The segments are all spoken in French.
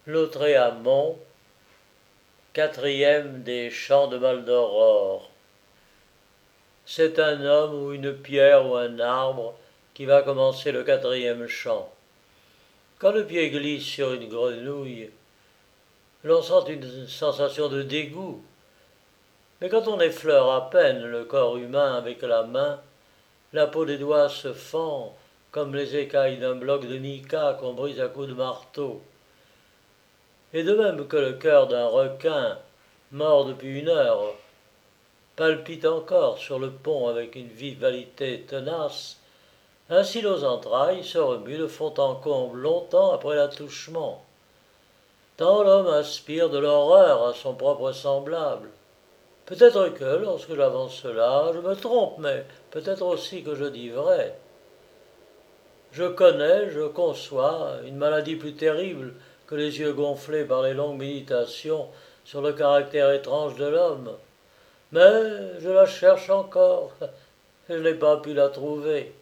Lautréamont, quatrième des chants de Maldoror. C'est un homme ou une pierre ou un arbre qui va commencer le quatrième chant. Quand le pied glisse sur une grenouille, l'on sent une sensation de dégoût. Mais quand on effleure à peine le corps humain avec la main, la peau des doigts se fend comme les écailles d'un bloc de mica qu'on brise à coups de marteau. Et de même que le cœur d'un requin, mort depuis une heure, palpite encore sur le pont avec une vivalité tenace, ainsi nos entrailles se remuent de fond en comble longtemps après l'attouchement. Tant l'homme inspire de l'horreur à son propre semblable. Peut-être que, lorsque j'avance là, je me trompe, mais peut-être aussi que je dis vrai. Je connais, je conçois une maladie plus terrible que les yeux gonflés par les longues méditations sur le caractère étrange de l'homme. Mais je la cherche encore, et je n'ai pas pu la trouver.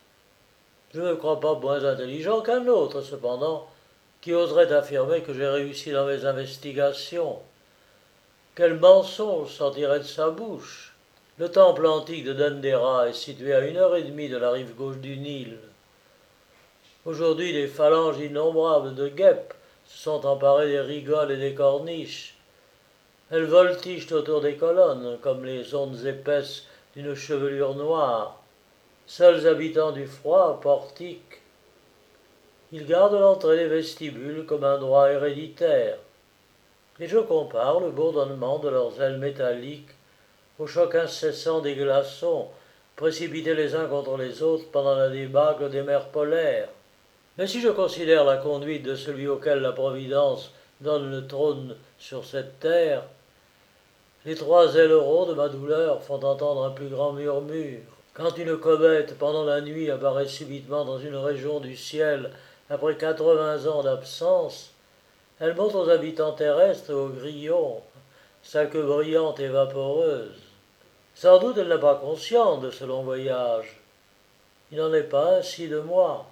Je ne me crois pas moins intelligent qu'un autre, cependant, qui oserait affirmer que j'ai réussi dans mes investigations. Quel mensonge sortirait de sa bouche! Le temple antique de Dendera est situé à 1 heure et demie de la rive gauche du Nil. Aujourd'hui, des phalanges innombrables de guêpes se sont emparées des rigoles et des corniches. Elles voltigent autour des colonnes comme les ondes épaisses d'une chevelure noire. Seuls habitants du froid portique, ils gardent l'entrée des vestibules comme un droit héréditaire. Et je compare le bourdonnement de leurs ailes métalliques au choc incessant des glaçons précipités les uns contre les autres pendant la débâcle des mers polaires. Mais si je considère la conduite de celui auquel la Providence donne le trône sur cette terre, les 3 ailerons de ma douleur font entendre un plus grand murmure. Quand une comète, pendant la nuit, apparaît subitement dans une région du ciel après 80 ans d'absence, elle montre aux habitants terrestres et aux grillons sa queue brillante et vaporeuse. Sans doute elle n'a pas conscience de ce long voyage. Il n'en est pas ainsi de moi.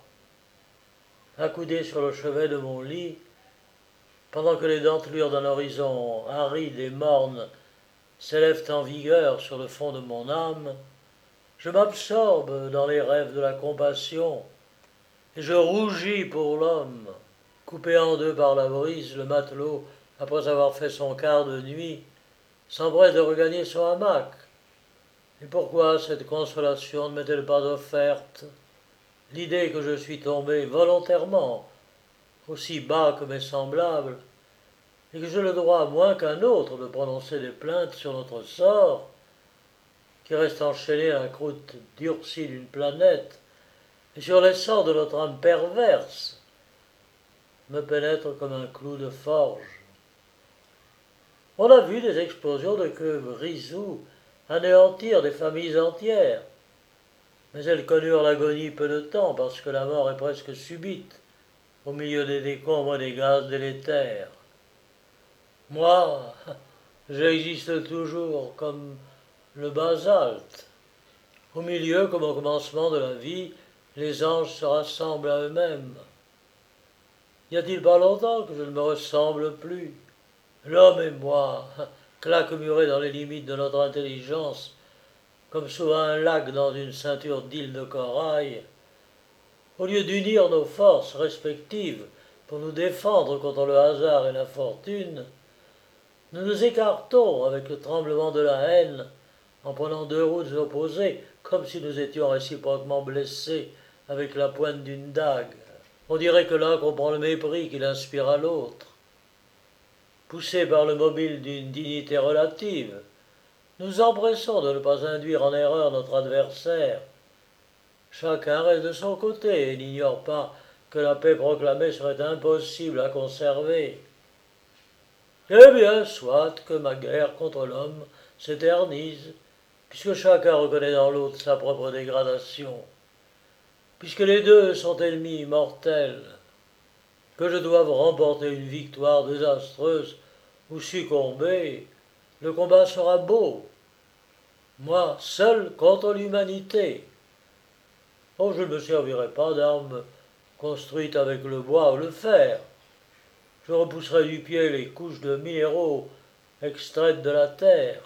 Accoudé sur le chevet de mon lit, pendant que les dentelures d'un horizon aride et morne s'élèvent en vigueur sur le fond de mon âme, je m'absorbe dans les rêves de la compassion, et je rougis pour l'homme. Coupé en deux par la brise, le matelot, après avoir fait son quart de nuit, s'empresse de regagner son hamac. Et pourquoi cette consolation ne m'est-elle pas offerte? L'idée que je suis tombé volontairement aussi bas que mes semblables, et que j'ai le droit moins qu'un autre de prononcer des plaintes sur notre sort, qui reste enchaîné à la croûte durcie d'une planète, et sur l'essor de notre âme perverse, me pénètre comme un clou de forge. On a vu des explosions de queues brisous anéantir des familles entières, mais elles connurent l'agonie peu de temps parce que la mort est presque subite au milieu des décombres et des gaz délétères. Moi, j'existe toujours comme le basalte. Au milieu, comme au commencement de la vie, les anges se rassemblent à eux-mêmes. Y a-t-il pas longtemps que je ne me ressemble plus? L'homme et moi, claquemurés dans les limites de notre intelligence, comme sous un lac dans une ceinture d'îles de corail, au lieu d'unir nos forces respectives pour nous défendre contre le hasard et la fortune, nous nous écartons avec le tremblement de la haine en prenant deux routes opposées comme si nous étions réciproquement blessés avec la pointe d'une dague. On dirait que l'un comprend le mépris qu'il inspire à l'autre. Poussés par le mobile d'une dignité relative, nous empressons de ne pas induire en erreur notre adversaire. Chacun reste de son côté et n'ignore pas que la paix proclamée serait impossible à conserver. Eh bien, soit que ma guerre contre l'homme s'éternise, puisque chacun reconnaît dans l'autre sa propre dégradation, puisque les deux sont ennemis mortels, que je doive remporter une victoire désastreuse ou succomber, le combat sera beau. Moi, seul contre l'humanité. Oh, je ne me servirai pas d'armes construites avec le bois ou le fer. je repousserai du pied les couches de minéraux extraites de la terre.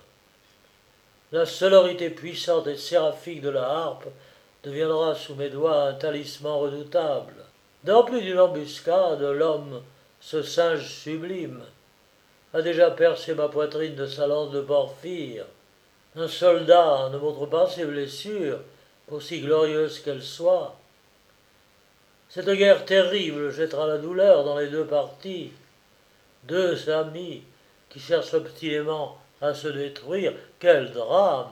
La sonorité puissante et séraphique de la harpe deviendra sous mes doigts un talisman redoutable. Dans plus d'une embuscade, l'homme, ce singe sublime, a déjà percé ma poitrine de sa lance de porphyre. Un soldat ne montre pas ses blessures, aussi glorieuses qu'elles soient. Cette guerre terrible jettera la douleur dans les deux parties. Deux amis qui cherchent obstinément à se détruire, quel drame!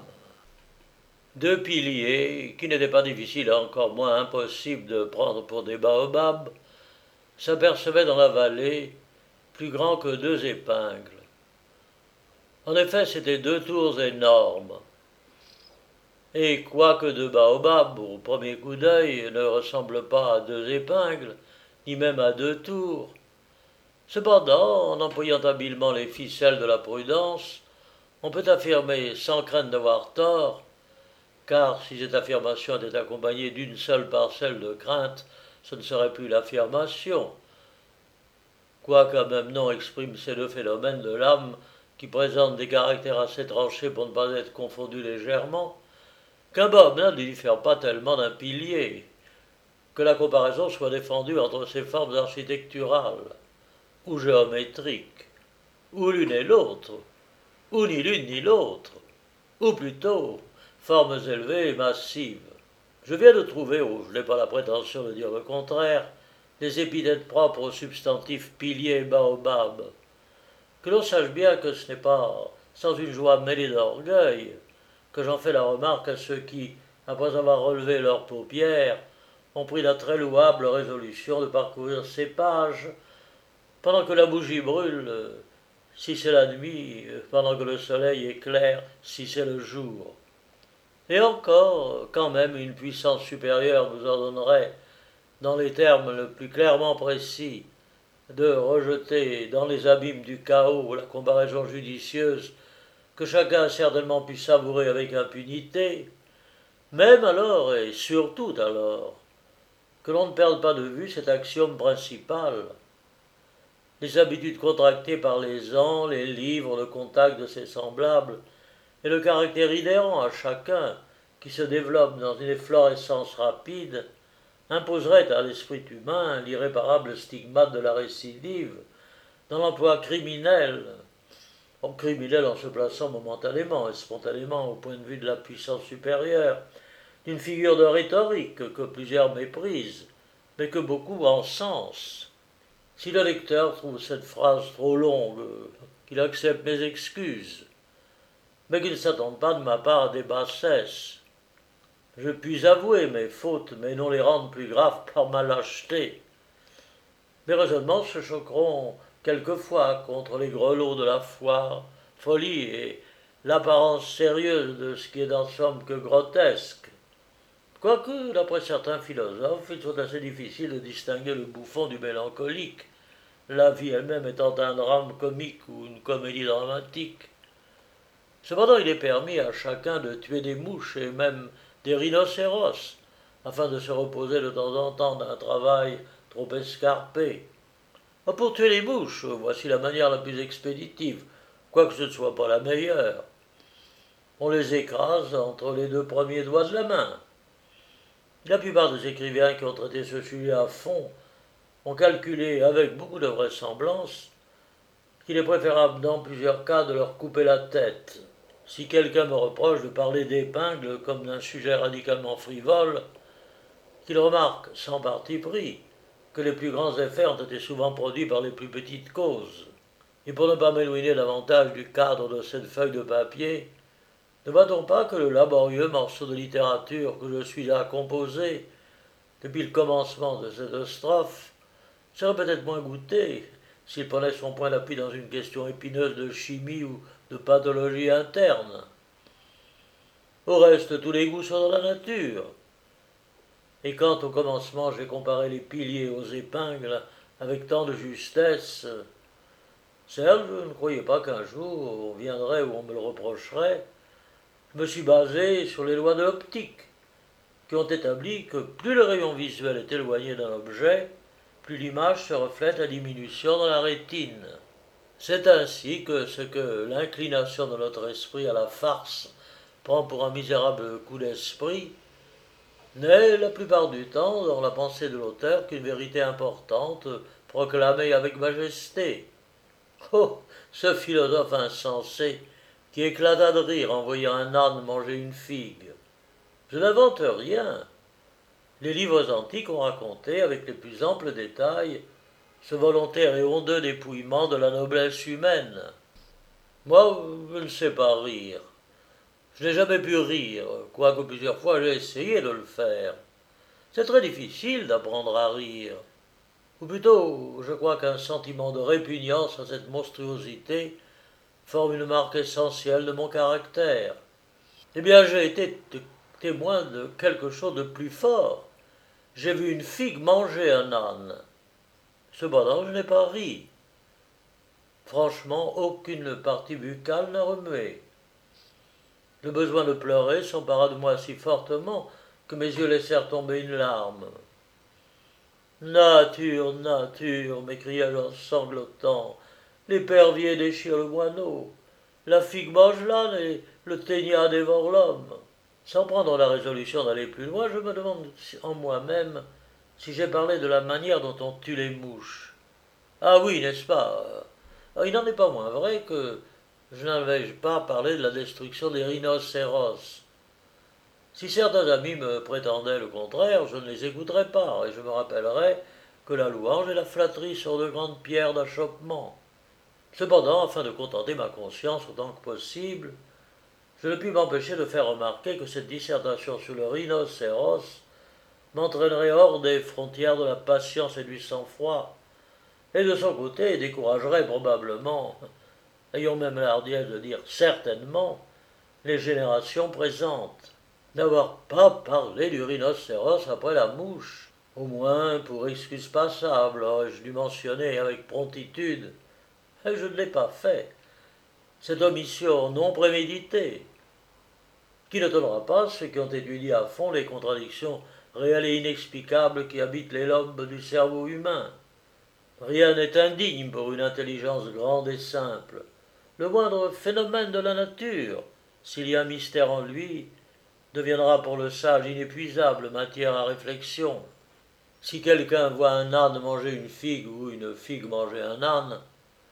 Deux piliers, qui n'étaient pas difficiles, encore moins impossibles de prendre pour des baobabs, s'apercevaient dans la vallée, plus grands que deux épingles. En effet, c'étaient deux tours énormes. Et quoique deux baobabs, au premier coup d'œil, ne ressemblent pas à deux épingles, ni même à deux tours, cependant, en employant habilement les ficelles de la prudence, on peut affirmer, sans crainte d'avoir tort, car si cette affirmation était accompagnée d'une seule parcelle de crainte, ce ne serait plus l'affirmation, quoiqu'un même nom exprime ces deux phénomènes de l'âme qui présentent des caractères assez tranchés pour ne pas être confondus légèrement, qu'un baobab ne diffère pas tellement d'un pilier, que la comparaison soit défendue entre ces formes architecturales, ou géométriques, ou l'une et l'autre, ou ni l'une ni l'autre, ou plutôt formes élevées et massives. Je viens de trouver, ou je n'ai pas la prétention de dire le contraire, des épithètes propres aux substantifs pilier et baobab. Que l'on sache bien que ce n'est pas sans une joie mêlée d'orgueil que j'en fais la remarque à ceux qui, après avoir relevé leurs paupières, ont pris la très louable résolution de parcourir ces pages, pendant que la bougie brûle, si c'est la nuit, pendant que le soleil éclaire, si c'est le jour. Et encore, quand même, une puissance supérieure nous ordonnerait, dans les termes le plus clairement précis, de rejeter dans les abîmes du chaos la comparaison judicieuse que chacun a certainement pu savourer avec impunité, même alors et surtout alors, que l'on ne perde pas de vue cet axiome principal. Les habitudes contractées par les ans, les livres, le contact de ses semblables, et le caractère inhérent à chacun, qui se développe dans une efflorescence rapide, imposerait à l'esprit humain l'irréparable stigmate de la récidive, dans l'emploi criminel, criminel en se plaçant momentanément et spontanément au point de vue de la puissance supérieure, d'une figure de rhétorique que plusieurs méprisent, mais que beaucoup encensent. Si le lecteur trouve cette phrase trop longue, qu'il accepte mes excuses, mais qu'il ne s'attende pas de ma part à des bassesses. Je puis avouer mes fautes, mais non les rendre plus graves par ma lâcheté. Mes raisonnements se choqueront quelquefois contre les grelots de la folie et l'apparence sérieuse de ce qui est en somme que grotesque. Quoique, d'après certains philosophes, il soit assez difficile de distinguer le bouffon du mélancolique, la vie elle-même étant un drame comique ou une comédie dramatique. Cependant, il est permis à chacun de tuer des mouches et même des rhinocéros, afin de se reposer de temps en temps d'un travail trop escarpé. Pour tuer les mouches, voici la manière la plus expéditive, quoique ce ne soit pas la meilleure. On les écrase entre les deux premiers doigts de la main. La plupart des écrivains qui ont traité ce sujet à fond ont calculé avec beaucoup de vraisemblance qu'il est préférable dans plusieurs cas de leur couper la tête. Si quelqu'un me reproche de parler d'épingles comme d'un sujet radicalement frivole, qu'il remarque, sans parti pris, que les plus grands effets ont été souvent produits par les plus petites causes. Et pour ne pas m'éloigner davantage du cadre de cette feuille de papier, ne voit-on pas que le laborieux morceau de littérature que je suis là à composer, depuis le commencement de cette strophe, serait peut-être moins goûté s'il prenait son point d'appui dans une question épineuse de chimie ou de pathologie interne. Au reste, tous les goûts sont dans la nature. Et quand au commencement j'ai comparé les piliers aux épingles avec tant de justesse, certes, je ne croyais pas qu'un jour on viendrait où on me le reprocherait. Je me suis basé sur les lois de l'optique, qui ont établi que plus le rayon visuel est éloigné d'un objet, plus l'image se reflète à diminution dans la rétine. C'est ainsi que ce que l'inclination de notre esprit à la farce prend pour un misérable coup d'esprit n'est la plupart du temps dans la pensée de l'auteur qu'une vérité importante proclamée avec majesté. Oh, ce philosophe insensé qui éclata de rire en voyant un âne manger une figue. Je n'invente rien. Les livres antiques ont raconté avec les plus amples détails ce volontaire et hondeux dépouillement de la noblesse humaine. Moi, je ne sais pas rire. Je n'ai jamais pu rire, quoique plusieurs fois j'ai essayé de le faire. C'est très difficile d'apprendre à rire. Ou plutôt, je crois qu'un sentiment de répugnance à cette monstruosité forme une marque essentielle de mon caractère. Eh bien, j'ai été témoin de quelque chose de plus fort. J'ai vu une figue manger un âne. Cependant, je n'ai pas ri. Franchement, aucune partie buccale n'a remué. Le besoin de pleurer s'empara de moi si fortement que mes yeux laissèrent tomber une larme. Nature, nature, m'écriai-je en sanglotant, l'épervier déchire le moineau, la figue mange l'âne et le ténia dévore l'homme. Sans prendre la résolution d'aller plus loin, je me demande en moi-même si j'ai parlé de la manière dont on tue les mouches. Ah oui, n'est-ce pas? Il n'en est pas moins vrai que je n'avais pas parlé de la destruction des rhinocéros. Si certains amis me prétendaient le contraire, je ne les écouterais pas, et je me rappellerais que la louange et la flatterie sont de grandes pierres d'achoppement. Cependant, afin de contenter ma conscience autant que possible, je ne pus m'empêcher de faire remarquer que cette dissertation sur le rhinocéros m'entraînerait hors des frontières de la patience et du sang-froid, et de son côté découragerait probablement, ayons même la hardiesse de dire certainement, les générations présentes. N'avoir pas parlé du rhinocéros après la mouche, au moins pour excuse passable, aurais-je dû mentionner avec promptitude, et je ne l'ai pas fait. Cette omission non préméditée, qui ne donnera pas ceux qui ont étudié à fond les contradictions réelles et inexplicables qui habitent les lobes du cerveau humain. Rien n'est indigne pour une intelligence grande et simple. Le moindre phénomène de la nature, s'il y a un mystère en lui, deviendra pour le sage inépuisable matière à réflexion. Si quelqu'un voit un âne manger une figue ou une figue manger un âne,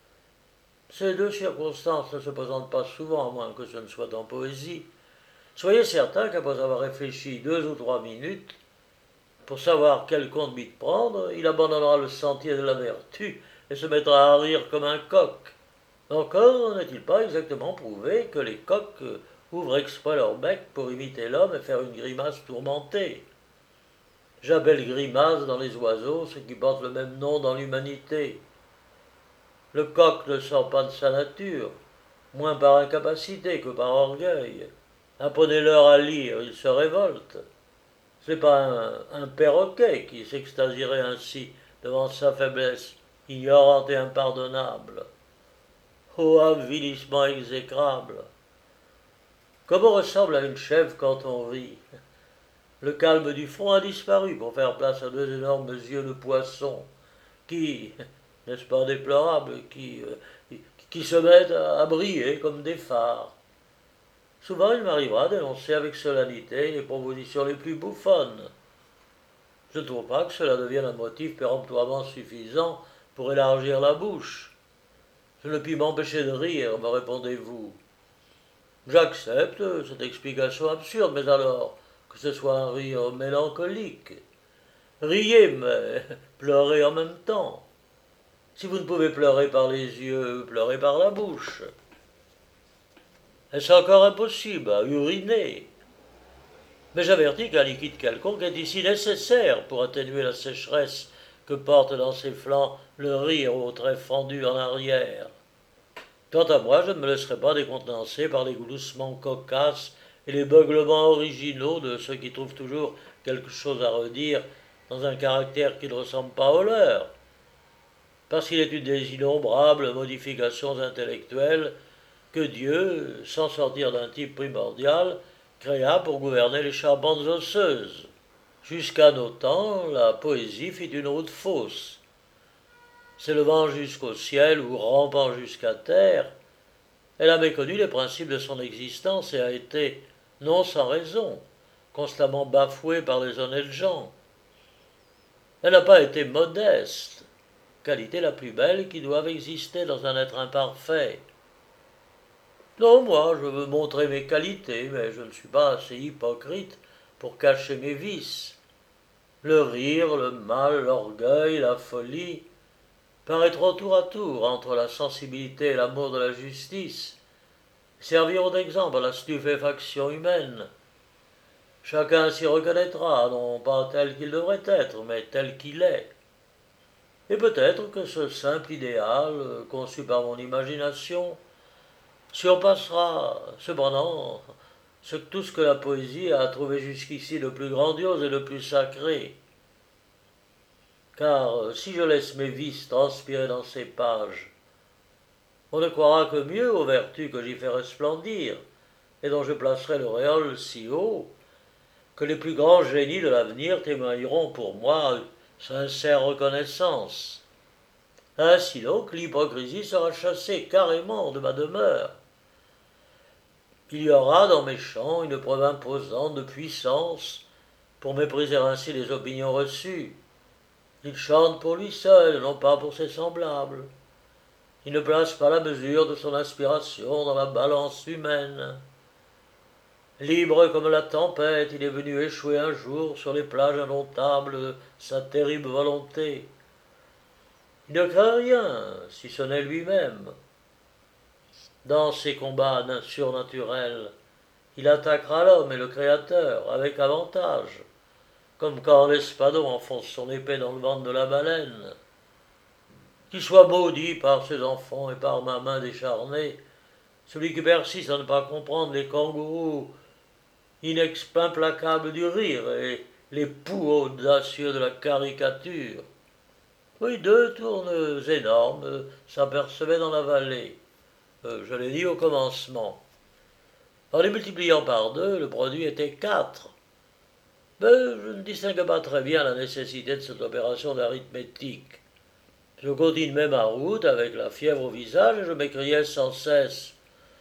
ces deux circonstances ne se présentent pas souvent, à moins que ce ne soit en poésie. Soyez certain qu'après avoir réfléchi 2 ou 3 minutes, pour savoir quel conduite prendre, il abandonnera le sentier de la vertu et se mettra à rire comme un coq. Encore n'est-il pas exactement prouvé que les coqs ouvrent exprès leur bec pour imiter l'homme et faire une grimace tourmentée. J'appelle grimace dans les oiseaux ce qui porte le même nom dans l'humanité. Le coq ne sort pas de sa nature, moins par incapacité que par orgueil. Apprenez-leur à lire, ils se révoltent. Ce n'est pas un perroquet qui s'extasierait ainsi devant sa faiblesse ignorante et impardonnable. Ô avilissement exécrable! Comme on ressemble à une chèvre quand on rit. Le calme du fond a disparu pour faire place à 2 énormes yeux de poisson qui, n'est-ce pas déplorable, qui se mettent à briller comme des phares. Souvent, il m'arrivera d'énoncer avec solennité les propositions les plus bouffonnes. Je ne trouve pas que cela devienne un motif péremptoirement suffisant pour élargir la bouche. Je ne puis m'empêcher de rire, me répondez-vous. J'accepte cette explication absurde, mais alors que ce soit un rire mélancolique. Riez, mais pleurez en même temps. Si vous ne pouvez pleurer par les yeux, pleurez par la bouche. Est-ce encore impossible à uriner? Mais j'avertis qu'un liquide quelconque est ici nécessaire pour atténuer la sécheresse que porte dans ses flancs le rire aux traits fendus en arrière. Quant à moi, je ne me laisserai pas décontenancer par les gloussements cocasses et les beuglements originaux de ceux qui trouvent toujours quelque chose à redire dans un caractère qui ne ressemble pas au leur, parce qu'il est une des innombrables modifications intellectuelles que Dieu, sans sortir d'un type primordial, créa pour gouverner les charpentes osseuses. Jusqu'à nos temps, la poésie fit une route fausse, s'élevant jusqu'au ciel ou rampant jusqu'à terre, elle a méconnu les principes de son existence et a été, non sans raison, constamment bafouée par les honnêtes gens. Elle n'a pas été modeste, qualité la plus belle qui doive exister dans un être imparfait. Non, moi, je veux montrer mes qualités, mais je ne suis pas assez hypocrite pour cacher mes vices. Le rire, le mal, l'orgueil, la folie paraîtront tour à tour entre la sensibilité et l'amour de la justice, serviront d'exemple à la stupéfaction humaine. Chacun s'y reconnaîtra, non pas tel qu'il devrait être, mais tel qu'il est. Et peut-être que ce simple idéal, conçu par mon imagination, surpassera, cependant, tout ce que la poésie a trouvé jusqu'ici de plus grandiose et de plus sacré. Car si je laisse mes vices transpirer dans ces pages, on ne croira que mieux aux vertus que j'y fais resplendir, et dont je placerai l'auréole si haut, que les plus grands génies de l'avenir témoigneront pour moi sincère reconnaissance. Ainsi donc, l'hypocrisie sera chassée carrément de ma demeure. Il y aura dans mes chants une preuve imposante de puissance pour mépriser ainsi les opinions reçues. Il chante pour lui seul, non pas pour ses semblables. Il ne place pas la mesure de son inspiration dans la balance humaine. Libre comme la tempête, il est venu échouer un jour sur les plages indomptables de sa terrible volonté. Il ne craint rien, si ce n'est lui-même. Dans ses combats surnaturels, il attaquera l'homme et le Créateur avec avantage, comme quand l'espadon enfonce son épée dans le ventre de la baleine. Qu'il soit maudit par ses enfants et par ma main décharnée, celui qui persiste à ne pas comprendre les kangourous implacables du rire et les poux audacieux de la caricature. Oui, deux tournes énormes s'apercevaient dans la vallée. Je l'ai dit au commencement. En les multipliant par deux, le produit était 4. Mais je ne distingue pas très bien la nécessité de cette opération d'arithmétique. Je continuais ma route avec la fièvre au visage et je m'écriais sans cesse.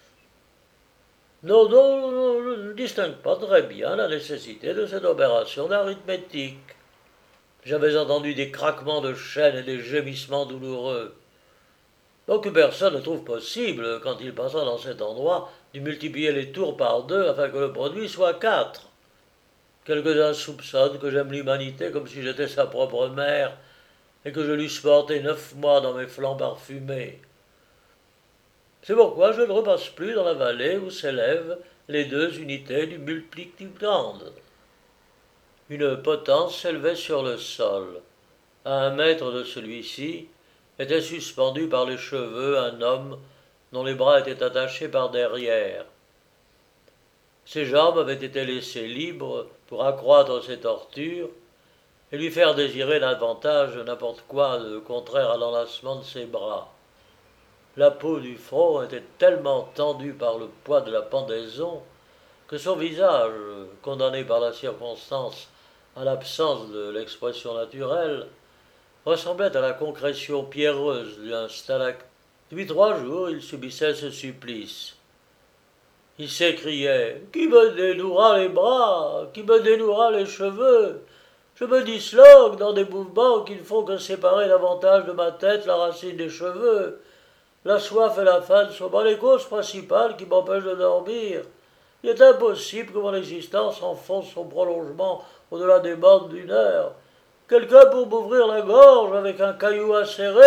Non, non, non, je ne distingue pas très bien la nécessité de cette opération d'arithmétique. J'avais entendu des craquements de chaînes et des gémissements douloureux. Donc personne ne trouve possible, quand il passera dans cet endroit, de multiplier les tours par 2 afin que le produit soit 4. Quelques-uns soupçonnent que j'aime l'humanité comme si j'étais sa propre mère et que je l'eusse porté 9 mois dans mes flancs parfumés. C'est pourquoi je ne repasse plus dans la vallée où s'élèvent les deux unités du multiplicand. Une potence s'élevait sur le sol. À 1 mètre de celui-ci était suspendu par les cheveux un homme dont les bras étaient attachés par derrière. Ses jambes avaient été laissées libres pour accroître ses tortures et lui faire désirer davantage n'importe quoi de contraire à l'enlacement de ses bras. La peau du front était tellement tendue par le poids de la pendaison que son visage, condamné par la circonstance à l'absence de l'expression naturelle, ressemblait à la concrétion pierreuse d'un stalactite. Depuis 3 jours, il subissait ce supplice. Il s'écriait « Qui me dénouera les bras? Qui me dénouera les cheveux? Je me disloque dans des mouvements qui ne font que séparer davantage de ma tête la racine des cheveux. La soif et la faim ne sont pas les causes principales qui m'empêchent de dormir. Il est impossible que mon existence enfonce son prolongement au-delà des bandes d'une heure. Quelqu'un pour m'ouvrir la gorge avec un caillou acéré. »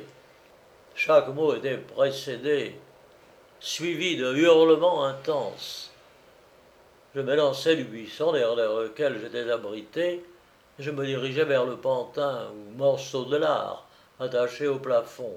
Chaque mot était précédé, suivi de hurlements intenses. Je m'élançai du buisson derrière lequel j'étais abrité, et je me dirigeais vers le pantin ou morceau de lard attaché au plafond.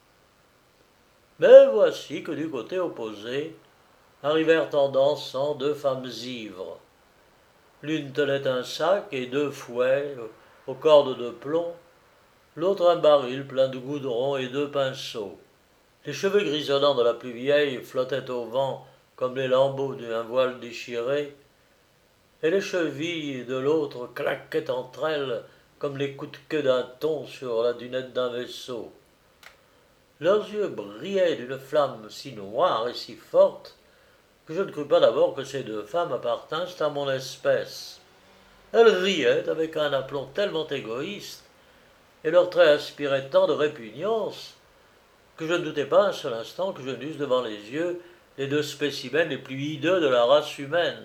Mais voici que du côté opposé arrivèrent en dansant 2 femmes ivres. L'une tenait un sac et 2 fouets aux cordes de plomb, l'autre un baril plein de goudron et 2 pinceaux. Les cheveux grisonnants de la plus vieille flottaient au vent comme les lambeaux d'un voile déchiré, et les chevilles de l'autre claquaient entre elles comme les coups de queue d'un thon sur la dunette d'un vaisseau. Leurs yeux brillaient d'une flamme si noire et si forte que je ne crus pas d'abord que ces deux femmes appartinssent à mon espèce. Elles riaient avec un aplomb tellement égoïste, et leurs traits aspiraient tant de répugnance, que je ne doutais pas un seul instant que je n'eusse devant les yeux les deux spécimens les plus hideux de la race humaine.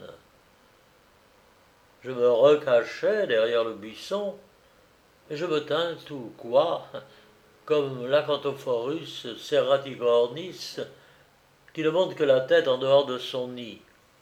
Je me recachai derrière le buisson, et je me tins tout quoi, comme l'Acanthophorus serratigornis, qui ne monte que la tête en dehors de son nid.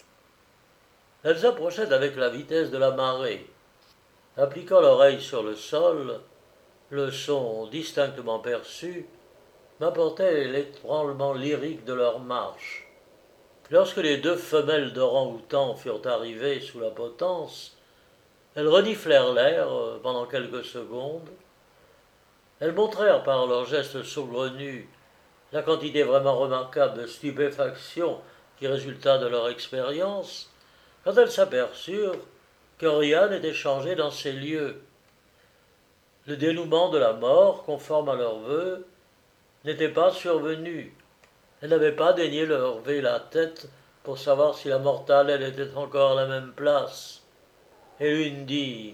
Elles approchaient avec la vitesse de la marée. Appliquant l'oreille sur le sol, le son distinctement perçu m'apportait l'ébranlement lyrique de leur marche. Lorsque les deux femelles d'orang-outang furent arrivées sous la potence, elles reniflèrent l'air pendant quelques secondes. Elles montrèrent par leurs gestes saugrenus la quantité vraiment remarquable de stupéfaction qui résulta de leur expérience, quand elles s'aperçurent que rien n'était changé dans ces lieux. Le dénouement de la mort, conforme à leurs vœux, n'était pas survenu. Elles n'avaient pas daigné lever la tête pour savoir si la mortelle était encore à la même place. Et l'une dit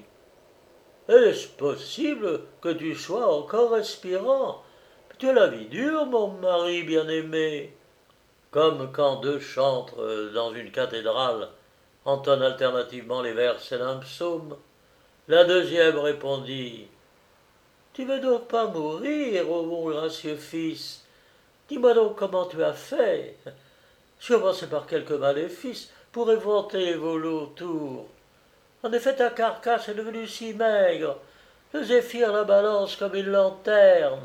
« Est-ce possible que tu sois encore respirant? Tu as la vie dure, mon mari bien-aimé. » Comme quand deux chantres dans une cathédrale entonnent alternativement les versets d'un psaume, la deuxième répondit « Tu veux donc pas mourir, ô mon gracieux fils? Dis-moi donc comment tu as fait. Tu as passé par quelques maléfices pour éventer vos lourds tours. En effet, ta carcasse est devenue si maigre, le zéphyr la balance comme une lanterne. »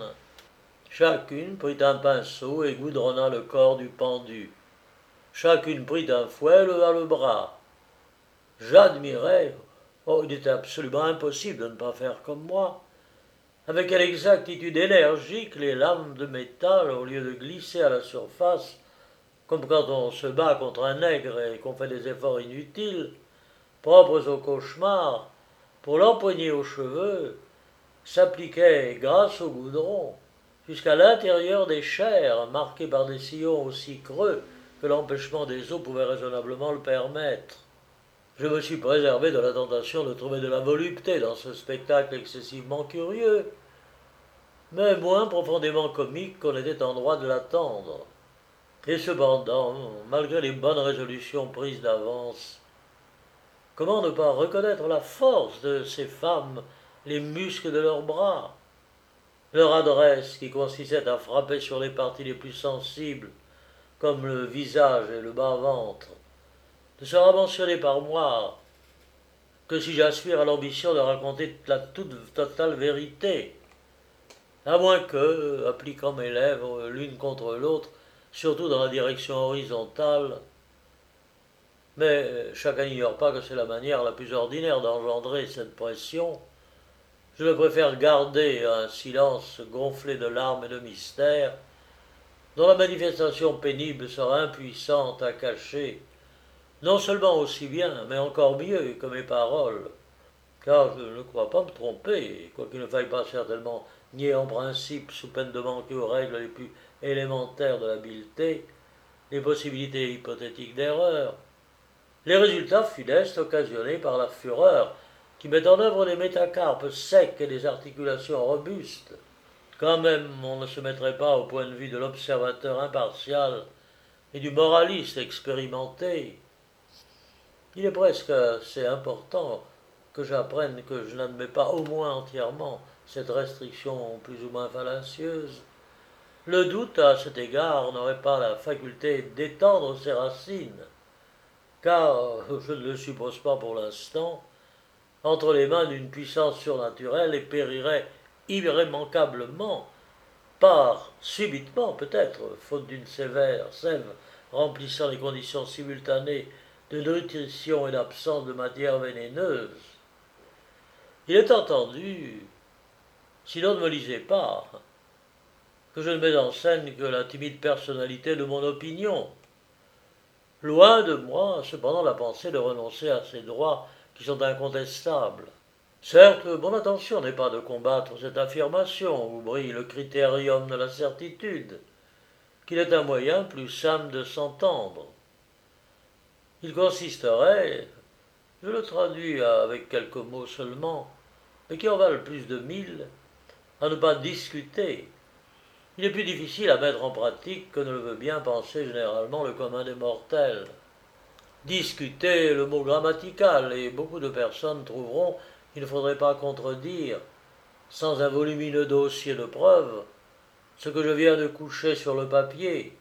Chacune prit un pinceau et goudronna le corps du pendu. Chacune prit un fouet et leva le bras. J'admirais. Oh, il était absolument impossible de ne pas faire comme moi. Avec quelle exactitude énergique les lames de métal, au lieu de glisser à la surface, comme quand on se bat contre un nègre et qu'on fait des efforts inutiles, propres au cauchemar, pour l'empoigner aux cheveux, s'appliquaient grâce au goudron jusqu'à l'intérieur des chairs, marquées par des sillons aussi creux que l'empêchement des eaux pouvait raisonnablement le permettre. Je me suis préservé de la tentation de trouver de la volupté dans ce spectacle excessivement curieux, mais moins profondément comique qu'on était en droit de l'attendre. Et cependant, malgré les bonnes résolutions prises d'avance, comment ne pas reconnaître la force de ces femmes, les muscles de leurs bras, leur adresse qui consistait à frapper sur les parties les plus sensibles, comme le visage et le bas-ventre, ne sera mentionné par moi que si j'aspire à l'ambition de raconter la toute totale vérité, à moins que, appliquant mes lèvres l'une contre l'autre, surtout dans la direction horizontale, mais chacun n'ignore pas que c'est la manière la plus ordinaire d'engendrer cette pression, je ne préfère garder un silence gonflé de larmes et de mystères, dont la manifestation pénible sera impuissante à cacher, non seulement aussi bien, mais encore mieux que mes paroles, car je ne crois pas me tromper, quoiqu'il ne faille pas certainement nier en principe, sous peine de manquer aux règles les plus élémentaires de l'habileté, les possibilités hypothétiques d'erreur. Les résultats funestes occasionnés par la fureur qui met en œuvre des métacarpes secs et des articulations robustes. Quand même, on ne se mettrait pas au point de vue de l'observateur impartial et du moraliste expérimenté. Il est presque assez important que j'apprenne que je n'admets pas au moins entièrement cette restriction plus ou moins fallacieuse. Le doute à cet égard n'aurait pas la faculté d'étendre ses racines, car, je ne le suppose pas pour l'instant, entre les mains d'une puissance surnaturelle et périrait irrémancablement, par, subitement peut-être, faute d'une sévère sève remplissant les conditions simultanées de nutrition et d'absence de matière vénéneuse. Il est entendu, si l'on ne me lisait pas, que je ne mets en scène que la timide personnalité de mon opinion. Loin de moi, cependant, la pensée de renoncer à ces droits qui sont incontestables. Certes, mon intention n'est pas de combattre cette affirmation où brille le critérium de la certitude, qu'il est un moyen plus simple de s'entendre. Il consisterait, je le traduis avec quelques mots seulement, mais qui en valent plus de 1000, à ne pas discuter. Il est plus difficile à mettre en pratique que ne le veut bien penser généralement le commun des mortels. Discuter est le mot grammatical, et beaucoup de personnes trouveront qu'il ne faudrait pas contredire, sans un volumineux dossier de preuves, ce que je viens de coucher sur le papier.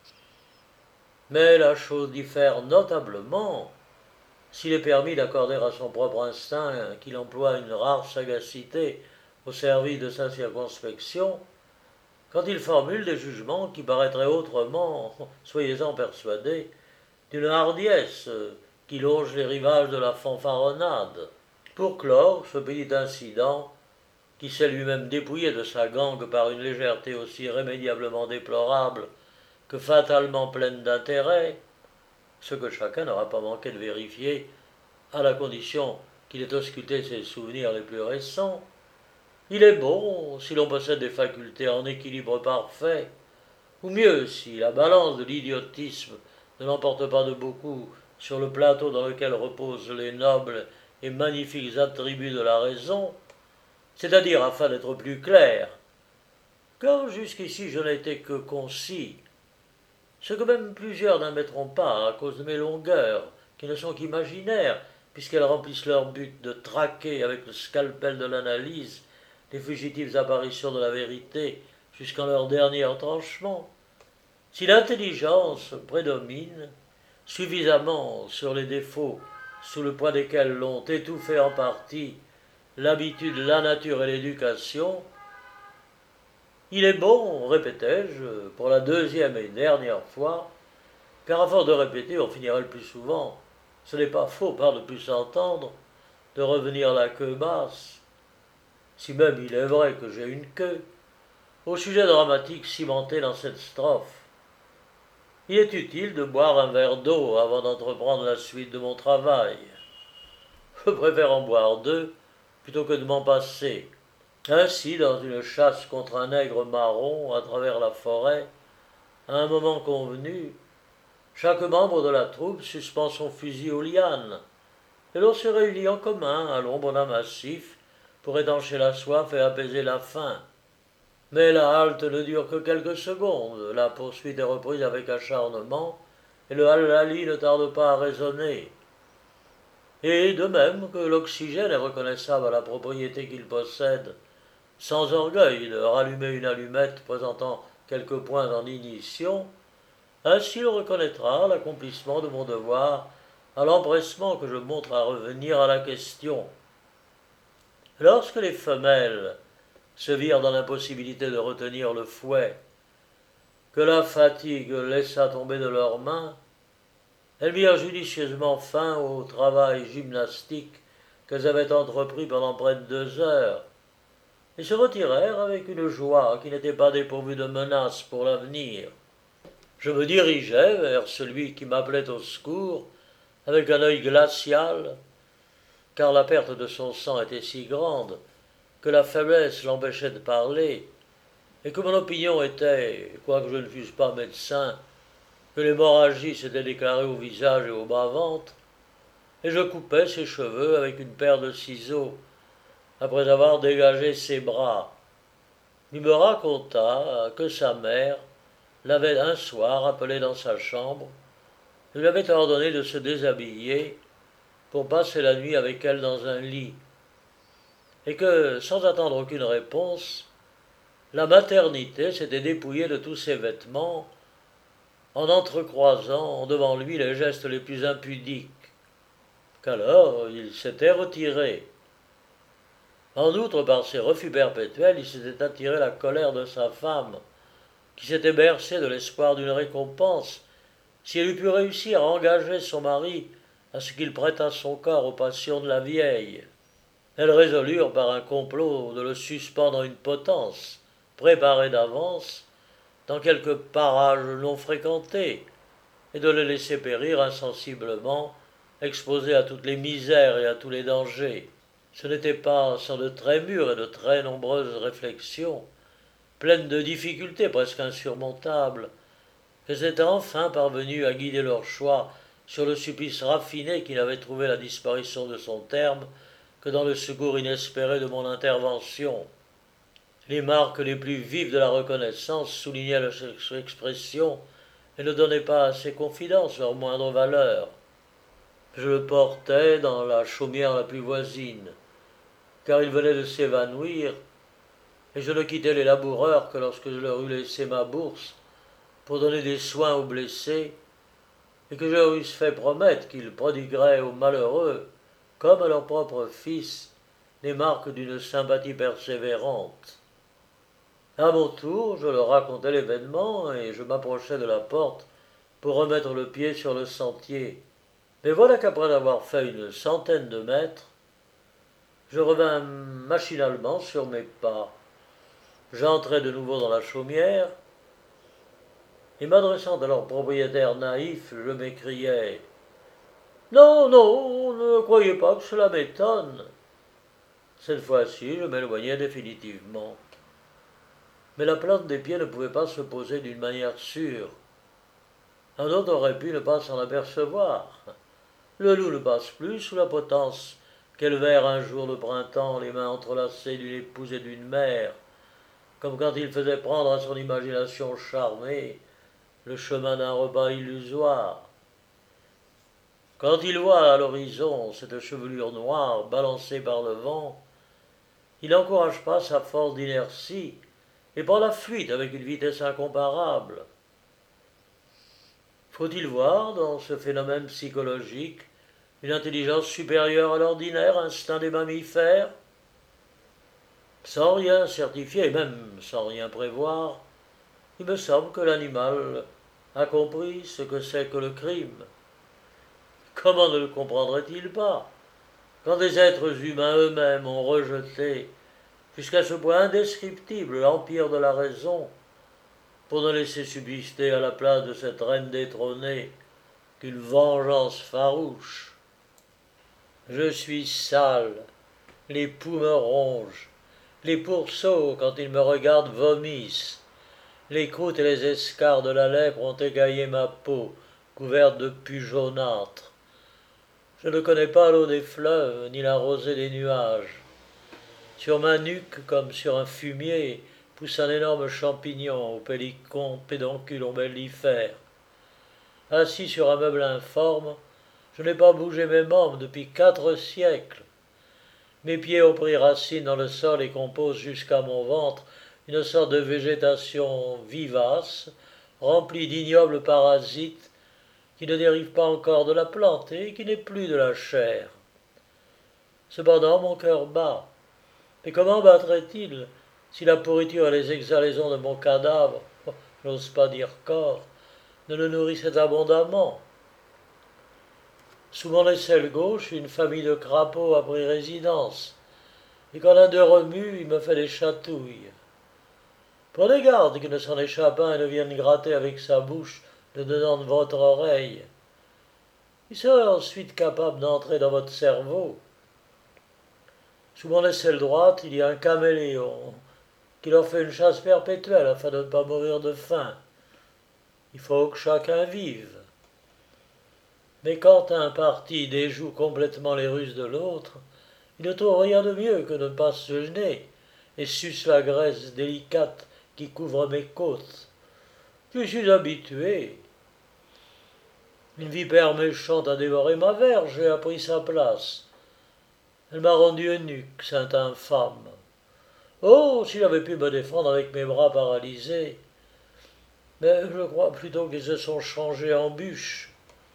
Mais la chose diffère notablement s'il est permis d'accorder à son propre instinct qu'il emploie une rare sagacité au service de sa circonspection, quand il formule des jugements qui paraîtraient autrement, soyez-en persuadés, d'une hardiesse qui longe les rivages de la fanfaronnade. Pour clore ce petit incident, qui s'est lui-même dépouillé de sa gangue par une légèreté aussi irrémédiablement déplorable que fatalement pleine d'intérêt, ce que chacun n'aura pas manqué de vérifier, à la condition qu'il ait ausculté ses souvenirs les plus récents, il est bon, si l'on possède des facultés en équilibre parfait, ou mieux, si la balance de l'idiotisme ne l'emporte pas de beaucoup sur le plateau dans lequel reposent les nobles et magnifiques attributs de la raison, c'est-à-dire afin d'être plus clair, car jusqu'ici je n'étais que concis, ce que même plusieurs n'admettront pas à cause de mes longueurs, qui ne sont qu'imaginaires, puisqu'elles remplissent leur but de traquer avec le scalpel de l'analyse les fugitives apparitions de la vérité jusqu'en leur dernier retranchement. Si l'intelligence prédomine suffisamment sur les défauts sous le poids desquels l'ont étouffé en partie l'habitude, la nature et l'éducation, il est bon, répétai-je, pour la deuxième et dernière fois, car à force de répéter, on finirait le plus souvent, ce n'est pas faux par ne plus s'entendre, de revenir la queue basse, si même il est vrai que j'ai une queue, au sujet dramatique cimenté dans cette strophe. Il est utile de boire un verre d'eau avant d'entreprendre la suite de mon travail. Je préfère en boire deux plutôt que de m'en passer. Ainsi, dans une chasse contre un nègre marron à travers la forêt, à un moment convenu, chaque membre de la troupe suspend son fusil aux lianes, et l'on se réunit en commun à l'ombre d'un massif pour étancher la soif et apaiser la faim. Mais la halte ne dure que quelques secondes, la poursuite est reprise avec acharnement, et le halali ne tarde pas à résonner. Et de même que l'oxygène est reconnaissable à la propriété qu'il possède, sans orgueil de rallumer une allumette présentant quelques points en ignition, ainsi il reconnaîtra l'accomplissement de mon devoir à l'empressement que je montre à revenir à la question. Lorsque les femelles se virent dans l'impossibilité de retenir le fouet que la fatigue laissa tomber de leurs mains, elles mirent judicieusement fin au travail gymnastique qu'elles avaient entrepris pendant près de 2 heures, et se retirèrent avec une joie qui n'était pas dépourvue de menaces pour l'avenir. Je me dirigeai vers celui qui m'appelait au secours avec un œil glacial, car la perte de son sang était si grande que la faiblesse l'empêchait de parler, et que mon opinion était, quoique je ne fusse pas médecin, que l'hémorragie s'était déclarée au visage et au bas-ventre, et je coupai ses cheveux avec une paire de ciseaux, après avoir dégagé ses bras. Il me raconta que sa mère l'avait un soir appelé dans sa chambre et lui avait ordonné de se déshabiller pour passer la nuit avec elle dans un lit, et que, sans attendre aucune réponse, la maternité s'était dépouillée de tous ses vêtements en entrecroisant devant lui les gestes les plus impudiques, qu'alors il s'était retiré. En outre, par ses refus perpétuels, il s'était attiré la colère de sa femme, qui s'était bercée de l'espoir d'une récompense si elle eût pu réussir à engager son mari à ce qu'il prêtât son corps aux passions de la vieille. Elles résolurent par un complot de le suspendre à une potence, préparée d'avance, dans quelque parage non fréquenté, et de le laisser périr insensiblement, exposé à toutes les misères et à tous les dangers. Ce n'était pas sans de très mûres et de très nombreuses réflexions, pleines de difficultés presque insurmontables, qu'elles étaient enfin parvenues à guider leur choix sur le supplice raffiné qui n'avait trouvé la disparition de son terme que dans le secours inespéré de mon intervention. Les marques les plus vives de la reconnaissance soulignaient leur expression et ne donnaient pas à ces confidences leur moindre valeur. Je le portais dans la chaumière la plus voisine, car il venait de s'évanouir, et je ne quittais les laboureurs que lorsque je leur eus laissé ma bourse pour donner des soins aux blessés, et que je leur eusse fait promettre qu'ils prodigueraient aux malheureux, comme à leur propre fils, les marques d'une sympathie persévérante. À mon tour, je leur racontais l'événement, et je m'approchais de la porte pour remettre le pied sur le sentier. Mais voilà qu'après avoir fait une centaine de mètres, je revins machinalement sur mes pas. J'entrai de nouveau dans la chaumière, et m'adressant à leur propriétaire naïf, je m'écriai: Non, non, ne croyez pas que cela m'étonne. Cette fois-ci, je m'éloignai définitivement. Mais la plante des pieds ne pouvait pas se poser d'une manière sûre. Un autre aurait pu ne pas s'en apercevoir. Le loup ne passe plus sous la potence qu'élevèrent un jour de printemps les mains entrelacées d'une épouse et d'une mère, comme quand il faisait prendre à son imagination charmée le chemin d'un repas illusoire. Quand il voit à l'horizon cette chevelure noire balancée par le vent, il n'encourage pas sa force d'inertie et prend la fuite avec une vitesse incomparable. Faut-il voir dans ce phénomène psychologique une intelligence supérieure à l'ordinaire instinct des mammifères? Sans rien certifier, et même sans rien prévoir, il me semble que l'animal a compris ce que c'est que le crime. Comment ne le comprendrait-il pas, quand des êtres humains eux-mêmes ont rejeté, jusqu'à ce point indescriptible, l'empire de la raison, pour ne laisser subsister à la place de cette reine détrônée qu'une vengeance farouche? Je suis sale, les poux me rongent, les pourceaux, quand ils me regardent, vomissent, les croûtes et les escarres de la lèpre ont égaillé ma peau, couverte de pus jaunâtres. Je ne connais pas l'eau des fleuves, ni la rosée des nuages. Sur ma nuque, comme sur un fumier, pousse un énorme champignon au pédoncule ombellifère. Assis sur un meuble informe, je n'ai pas bougé mes membres depuis 4 siècles. Mes pieds ont pris racine dans le sol et composent jusqu'à mon ventre une sorte de végétation vivace, remplie d'ignobles parasites qui ne dérive pas encore de la plante et qui n'est plus de la chair. Cependant, mon cœur bat. Mais comment battrait-il si la pourriture et les exhalaisons de mon cadavre, j'ose pas dire corps, ne le nourrissaient abondamment? Sous mon aisselle gauche, une famille de crapauds a pris résidence, et quand l'un d'eux remue, il me fait des chatouilles. Prenez garde qu'il ne s'en échappe un et ne vienne gratter avec sa bouche le dedans de votre oreille. Il serait ensuite capable d'entrer dans votre cerveau. Sous mon aisselle droite, il y a un caméléon qui leur fait une chasse perpétuelle afin de ne pas mourir de faim. Il faut que chacun vive. Mais quand un parti déjoue complètement les ruses de l'autre, il ne trouve rien de mieux que de ne pas se gêner et suce la graisse délicate qui couvre mes côtes. Je suis habitué. Une vipère méchante a dévoré ma verge et a pris sa place. Elle m'a rendu eunuque, sainte infâme. Oh, s'il avait pu me défendre avec mes bras paralysés. Mais je crois plutôt qu'ils se sont changés en bûches.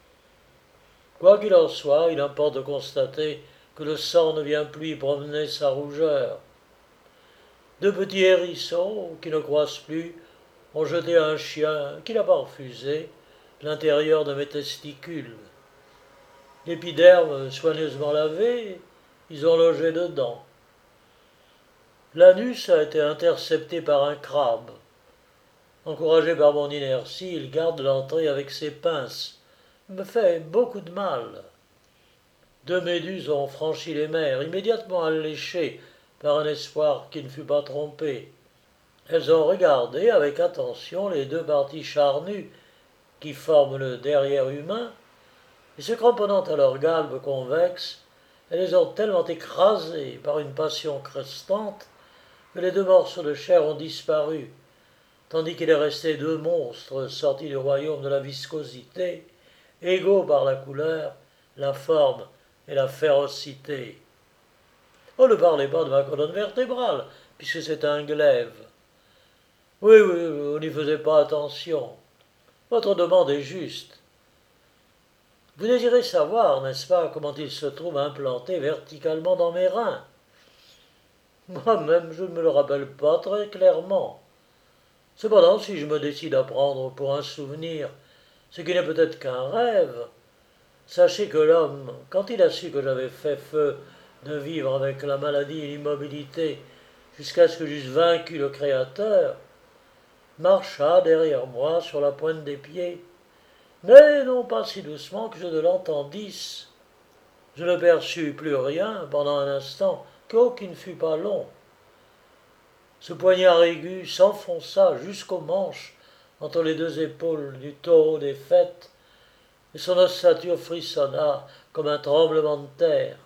Quoi qu'il en soit, il importe de constater que le sang ne vient plus y promener sa rougeur. 2 petits hérissons, qui ne croissent plus, ont jeté à un chien, qui n'a pas refusé, l'intérieur de mes testicules. L'épiderme soigneusement lavé, ils ont logé dedans. L'anus a été intercepté par un crabe. Encouragé par mon inertie, il garde l'entrée avec ses pinces. Il me fait beaucoup de mal. Deux méduses ont franchi les mers, immédiatement alléchées par un espoir qui ne fut pas trompé. Elles ont regardé avec attention les deux parties charnues qui forment le derrière humain, et se cramponnant à leur galbe convexe, elles les ont tellement écrasées par une passion crestante que les deux morceaux de chair ont disparu, tandis qu'il est resté deux monstres sortis du royaume de la viscosité, égaux par la couleur, la forme et la férocité. Oh, ne parlez pas de ma colonne vertébrale, puisque c'est un glaive. Oui, vous n'y faisez pas attention. Votre demande est juste. Vous désirez savoir, n'est-ce pas, comment il se trouve implanté verticalement dans mes reins? Moi-même, je ne me le rappelle pas très clairement. Cependant, si je me décide à prendre pour un souvenir ce qui n'est peut-être qu'un rêve, sachez que l'homme, quand il a su que j'avais fait feu de vivre avec la maladie et l'immobilité jusqu'à ce que j'eusse vaincu le Créateur, marcha derrière moi sur la pointe des pieds, mais non pas si doucement que je ne l'entendisse. Je ne perçus plus rien pendant un instant, quoiqu'il ne fût pas long. Ce poignard aigu s'enfonça jusqu'au manche entre les deux épaules du taureau des fêtes, et son ossature frissonna comme un tremblement de terre.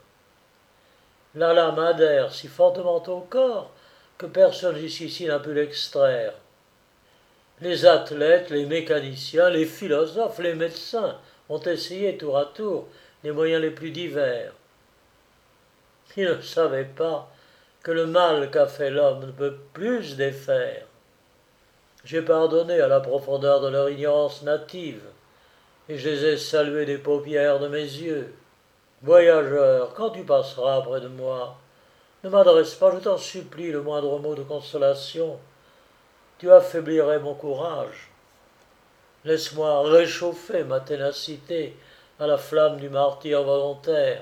La lame adhère si fortement au corps que personne jusqu'ici n'a pu l'extraire. Les athlètes, les mécaniciens, les philosophes, les médecins ont essayé tour à tour les moyens les plus divers. Ils ne savaient pas que le mal qu'a fait l'homme ne peut plus défaire. J'ai pardonné à la profondeur de leur ignorance native, et je les ai salués des paupières de mes yeux. Voyageur, quand tu passeras près de moi, ne m'adresse pas, je t'en supplie, le moindre mot de consolation. Tu affaiblirais mon courage. Laisse-moi réchauffer ma ténacité à la flamme du martyre volontaire.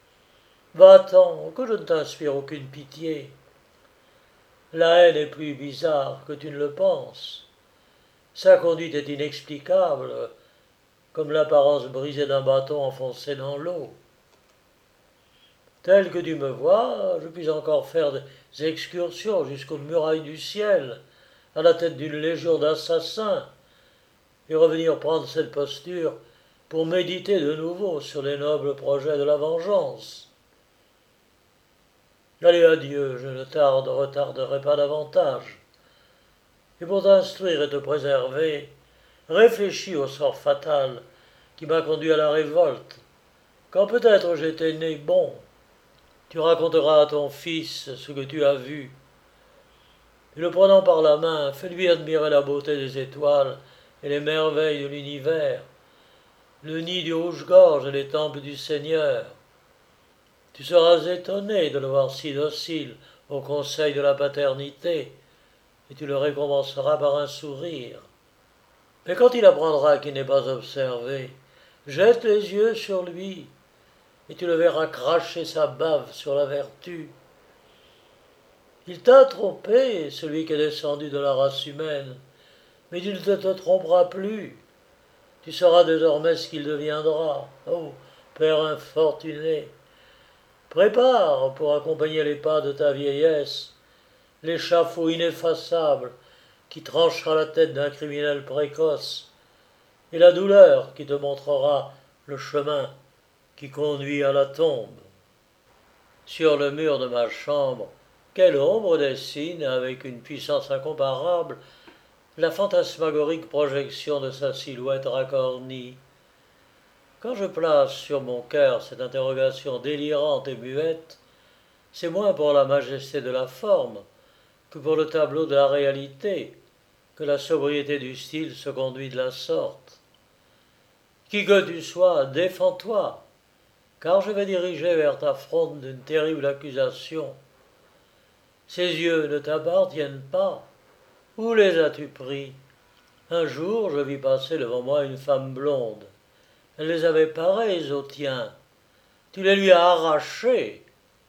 Va-t'en, que je ne t'inspire aucune pitié. La haine est plus bizarre que tu ne le penses. Sa conduite est inexplicable, comme l'apparence brisée d'un bâton enfoncé dans l'eau. Tel que tu me vois, je puis encore faire des excursions jusqu'aux murailles du ciel, à la tête d'une légion d'assassins, et revenir prendre cette posture pour méditer de nouveau sur les nobles projets de la vengeance. Allez, adieu, je ne retarderai pas davantage. Et pour t'instruire et te préserver, réfléchis au sort fatal qui m'a conduit à la révolte. Quand peut-être j'étais né bon, tu raconteras à ton fils ce que tu as vu. Et le prenant par la main, fais-lui admirer la beauté des étoiles et les merveilles de l'univers, le nid du rouge-gorge et les temples du Seigneur. Tu seras étonné de le voir si docile au conseil de la paternité, et tu le récompenseras par un sourire. Mais quand il apprendra qu'il n'est pas observé, jette les yeux sur lui, et tu le verras cracher sa bave sur la vertu. Il t'a trompé, celui qui est descendu de la race humaine, mais il ne te trompera plus. Tu sauras désormais ce qu'il deviendra. Oh, père infortuné, prépare, pour accompagner les pas de ta vieillesse, l'échafaud ineffaçable qui tranchera la tête d'un criminel précoce, et la douleur qui te montrera le chemin qui conduit à la tombe. Sur le mur de ma chambre, quelle ombre dessine, avec une puissance incomparable, la fantasmagorique projection de sa silhouette racornie. Quand je place sur mon cœur cette interrogation délirante et muette, c'est moins pour la majesté de la forme que pour le tableau de la réalité que la sobriété du style se conduit de la sorte. Qui que tu sois, défends-toi, car je vais diriger vers ta fronte d'une terrible accusation. Ces yeux ne t'appartiennent pas. Où les as-tu pris? Un jour, je vis passer devant moi une femme blonde. Elle les avait pareils aux tiens. Tu les lui as arrachés.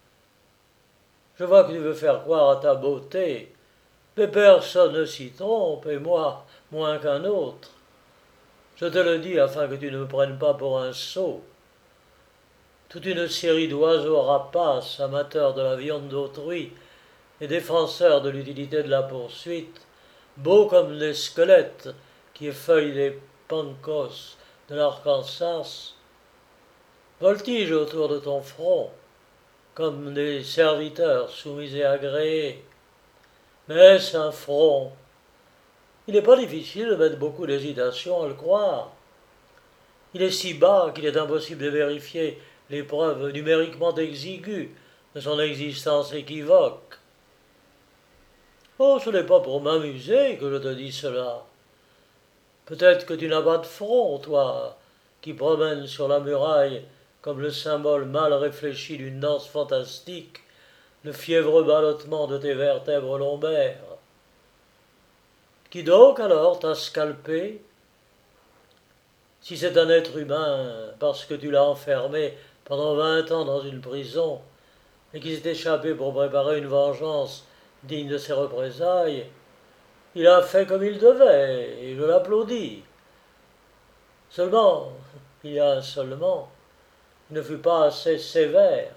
Je vois que tu veux faire croire à ta beauté, mais personne ne s'y trompe, et moi, moins qu'un autre. Je te le dis afin que tu ne me prennes pas pour un sot. toute une série d'oiseaux rapaces, amateurs de la viande d'autrui et défenseurs de l'utilité de la poursuite, beaux comme des squelettes qui effeuillent les pancos de l'Arkansas, voltigent autour de ton front comme des serviteurs soumis et agréés. Mais c'est un front. Il n'est pas difficile de mettre beaucoup d'hésitation à le croire. Il est si bas qu'il est impossible de vérifier les preuves numériquement exiguës de son existence équivoque. Oh, ce n'est pas pour m'amuser que je te dis cela. Peut-être que tu n'as pas de front, toi, qui promène sur la muraille comme le symbole mal réfléchi d'une danse fantastique, le fiévreux ballottement de tes vertèbres lombaires. Qui donc alors t'a scalpé? Si c'est un être humain, parce que tu l'as enfermé pendant 20 ans dans une prison, et qu'il s'est échappé pour préparer une vengeance digne de ses représailles, il a fait comme il devait, et je l'applaudis. Seulement, il y a un seulement, il ne fut pas assez sévère.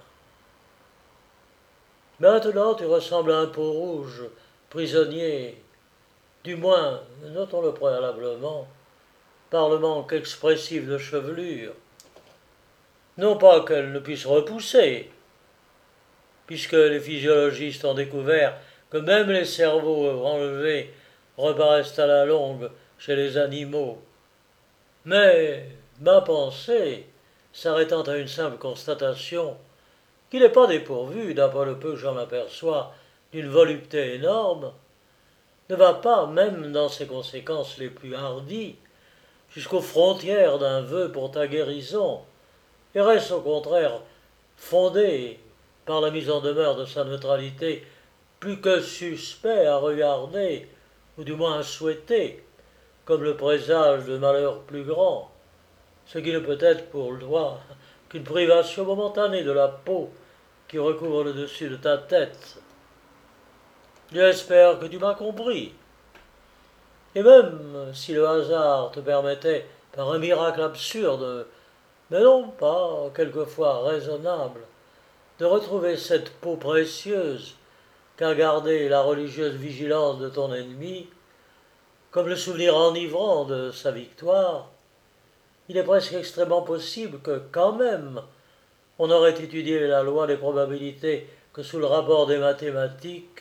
Maintenant, tu ressembles à un peau-rouge, prisonnier, du moins, notons-le préalablement, par le manque expressif de chevelure. Non pas qu'elle ne puisse repousser, puisque les physiologistes ont découvert que même les cerveaux enlevés reparaissent à la longue chez les animaux. Mais ma pensée, s'arrêtant à une simple constatation, qu'il n'est pas dépourvu, d'après le peu que j'en aperçois, d'une volupté énorme, ne va pas, même dans ses conséquences les plus hardies, jusqu'aux frontières d'un vœu pour ta guérison, et reste au contraire fondé par la mise en demeure de sa neutralité, plus que suspect à regarder, ou du moins à souhaiter, comme le présage de malheurs plus grands, ce qui ne peut être pour toi qu'une privation momentanée de la peau qui recouvre le dessus de ta tête. J'espère que tu m'as compris. Et même si le hasard te permettait, par un miracle absurde, mais non pas quelquefois raisonnable, de retrouver cette peau précieuse qu'a gardée la religieuse vigilance de ton ennemi, comme le souvenir enivrant de sa victoire, il est presque extrêmement possible que, quand même, on aurait étudié la loi des probabilités que sous le rapport des mathématiques.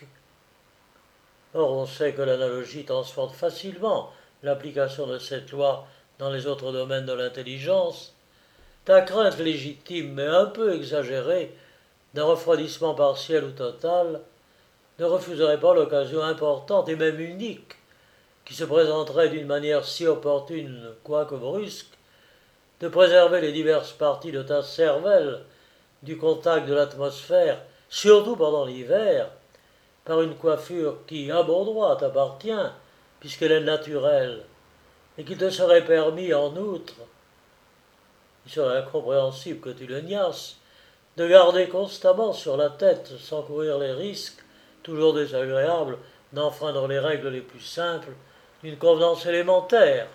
Or, on sait que l'analogie transporte facilement l'application de cette loi dans les autres domaines de l'intelligence. Ta crainte légitime mais un peu exagérée d'un refroidissement partiel ou total ne refuserait pas l'occasion importante et même unique qui se présenterait d'une manière si opportune, quoique brusque, de préserver les diverses parties de ta cervelle du contact de l'atmosphère, surtout pendant l'hiver, par une coiffure qui, à bon droit, t'appartient, puisqu'elle est naturelle, et qu'il te serait permis, en outre, il serait incompréhensible que tu le niasses, de garder constamment sur la tête, sans courir les risques, toujours désagréables, d'enfreindre les règles les plus simples d'une convenance élémentaire.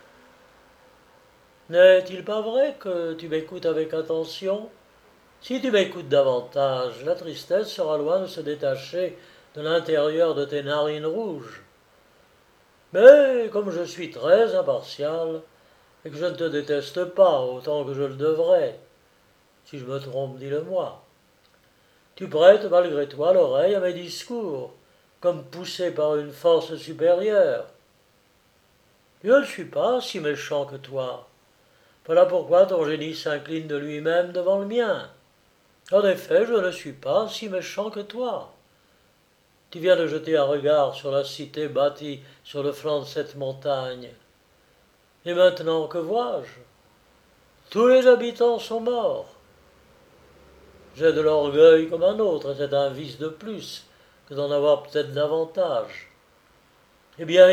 N'est-il pas vrai que tu m'écoutes avec attention? Si tu m'écoutes davantage, la tristesse sera loin de se détacher de l'intérieur de tes narines rouges. Mais comme je suis très impartial, et que je ne te déteste pas autant que je le devrais, si je me trompe, dis-le-moi, tu prêtes malgré toi l'oreille à mes discours, comme poussé par une force supérieure. Je ne suis pas si méchant que toi. Voilà pourquoi ton génie s'incline de lui-même devant le mien. En effet, je ne suis pas si méchant que toi. Tu viens de jeter un regard sur la cité bâtie sur le flanc de cette montagne. Et maintenant, que vois-je? Tous les habitants sont morts. J'ai de l'orgueil comme un autre, et c'est un vice de plus que d'en avoir peut-être davantage. Eh bien,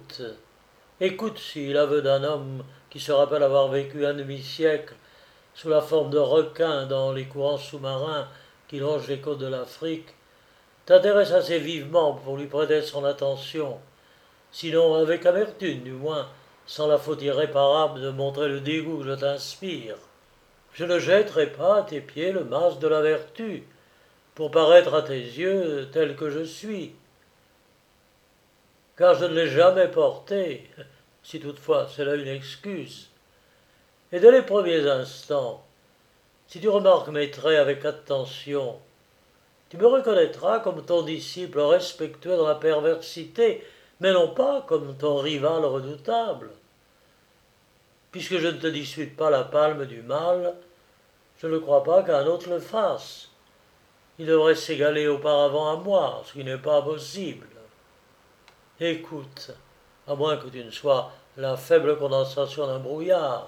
écoute si l'aveu d'un homme qui se rappelle avoir vécu un demi-siècle sous la forme de requin dans les courants sous-marins qui longent les côtes de l'Afrique, t'intéresse assez vivement pour lui prêter son attention, sinon avec amertume du moins, sans la faute irréparable de montrer le dégoût que je t'inspire. Je ne jetterai pas à tes pieds le masque de la vertu, pour paraître à tes yeux tel que je suis, car je ne l'ai jamais porté, si toutefois c'est là une excuse. Et dès les premiers instants, si tu remarques mes traits avec attention, tu me reconnaîtras comme ton disciple respectueux dans la perversité, mais non pas comme ton rival redoutable. Puisque je ne te dispute pas la palme du mal, je ne crois pas qu'un autre le fasse. Il devrait s'égaler auparavant à moi, ce qui n'est pas possible. Écoute, à moins que tu ne sois la faible condensation d'un brouillard.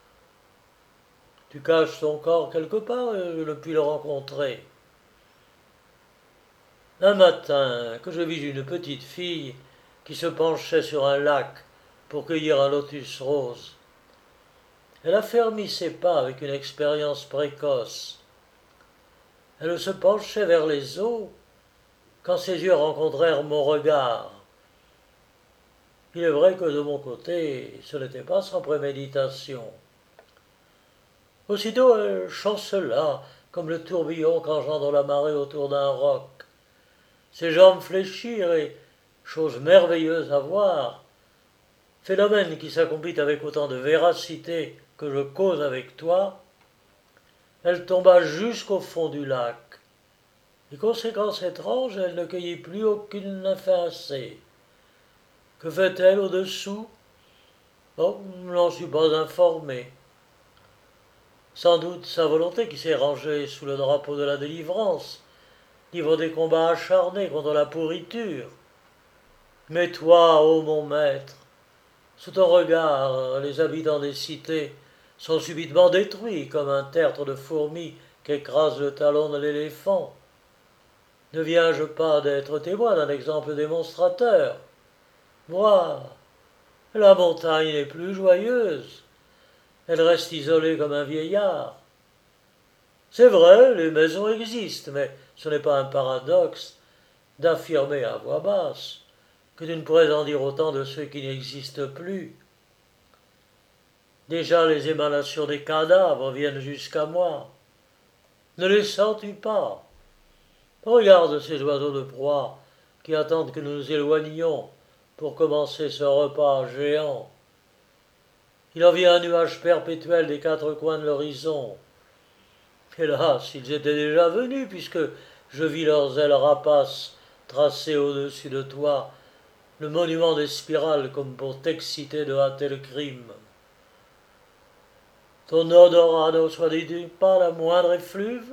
Tu caches ton corps quelque part et je ne puis le rencontrer. Un matin, que je vis une petite fille qui se penchait sur un lac pour cueillir un lotus rose. Elle affermit ses pas avec une expérience précoce. Elle se penchait vers les eaux quand ses yeux rencontrèrent mon regard. Il est vrai que de mon côté, ce n'était pas sans préméditation. Aussitôt elle chancela comme le tourbillon qu'engendre la marée autour d'un roc. Ses jambes fléchirent et, chose merveilleuse à voir, phénomène qui s'accomplit avec autant de véracité que je cause avec toi, elle tomba jusqu'au fond du lac. Et conséquence étrange, elle ne cueillit plus aucune nymphéacée. Que fait-elle au-dessous? Oh, je n'en suis pas informé. Sans doute sa volonté qui s'est rangée sous le drapeau de la délivrance, livre des combats acharnés contre la pourriture. Mais toi, ô mon maître, sous ton regard, les habitants des cités sont subitement détruits comme un tertre de fourmis qu'écrase le talon de l'éléphant. Ne viens-je pas d'être témoin d'un exemple démonstrateur? Moi, la montagne n'est plus joyeuse. Elle reste isolée comme un vieillard. C'est vrai, les maisons existent, mais ce n'est pas un paradoxe d'affirmer à voix basse que tu ne pourrais en dire autant de ceux qui n'existent plus. Déjà les émanations des cadavres viennent jusqu'à moi. Ne les sens-tu pas? Regarde ces oiseaux de proie qui attendent que nous nous éloignions pour commencer ce repas géant. Il en vient un nuage perpétuel des quatre coins de l'horizon. Hélas, ils étaient déjà venus, puisque je vis leurs ailes rapaces tracer au-dessus de toi le monument des spirales comme pour t'exciter de hâter le crime. Ton odorat ne soit-il pas la moindre effluve?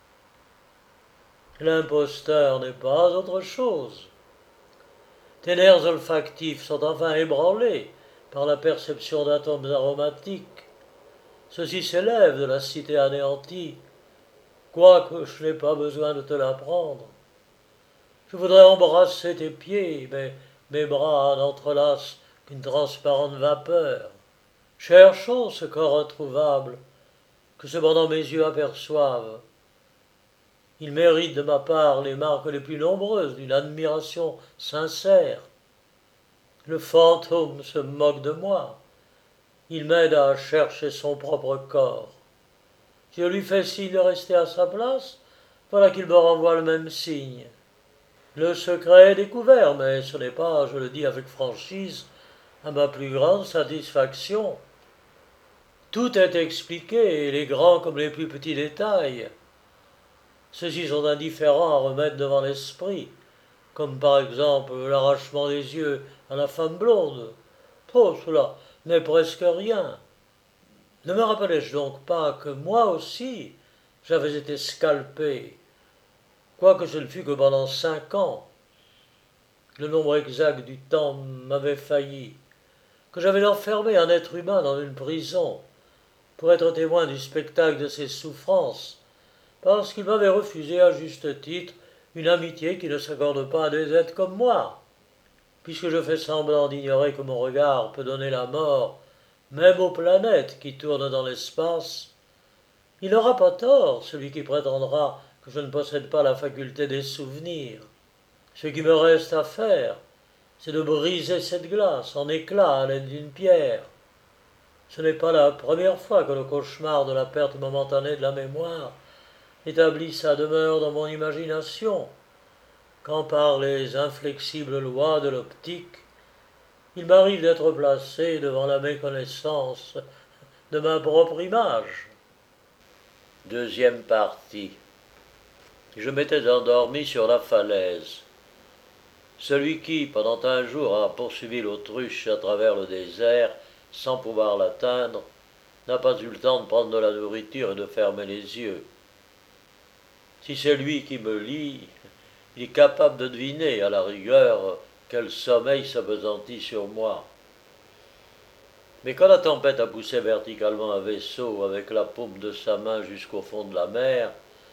L'imposteur n'est pas autre chose. Tes nerfs olfactifs sont enfin ébranlés par la perception d'atomes aromatiques. Ceux-ci s'élèvent de la cité anéantie, quoique je n'ai pas besoin de te l'apprendre. Je voudrais embrasser tes pieds, mais mes bras n'entrelacent qu'une transparente vapeur. Cherchons ce corps introuvable, que cependant mes yeux aperçoivent. Il mérite de ma part les marques les plus nombreuses d'une admiration sincère. Le fantôme se moque de moi. Il m'aide à chercher son propre corps. Si je lui fais signe de rester à sa place, voilà qu'il me renvoie le même signe. Le secret est découvert, mais ce n'est pas, je le dis avec franchise, à ma plus grande satisfaction. Tout est expliqué, les grands comme les plus petits détails. Ceux-ci sont indifférents à remettre devant l'esprit, comme par exemple l'arrachement des yeux à la femme blonde. Oh, cela n'est presque rien. Ne me rappelais-je donc pas que moi aussi j'avais été scalpé, quoique ce ne fût que pendant 5 ans. Le nombre exact du temps m'avait failli, que j'avais enfermé un être humain dans une prison, pour être témoin du spectacle de ses souffrances, parce qu'il m'avait refusé à juste titre une amitié qui ne s'accorde pas à des êtres comme moi. Puisque je fais semblant d'ignorer que mon regard peut donner la mort, même aux planètes qui tournent dans l'espace, il n'aura pas tort, celui qui prétendra que je ne possède pas la faculté des souvenirs. Ce qui me reste à faire, c'est de briser cette glace en éclats à l'aide d'une pierre. Ce n'est pas la première fois que le cauchemar de la perte momentanée de la mémoire établit sa demeure dans mon imagination, quand par les inflexibles lois de l'optique, il m'arrive d'être placé devant la méconnaissance de ma propre image. Deuxième partie. Je m'étais endormi sur la falaise. Celui qui, pendant un jour, a poursuivi l'autruche à travers le désert, sans pouvoir l'atteindre, n'a pas eu le temps de prendre de la nourriture et de fermer les yeux. Si c'est lui qui me lit, il est capable de deviner, à la rigueur, quel sommeil s'appesantit sur moi. Mais quand la tempête a poussé verticalement un vaisseau avec la paume de sa main jusqu'au fond de la mer,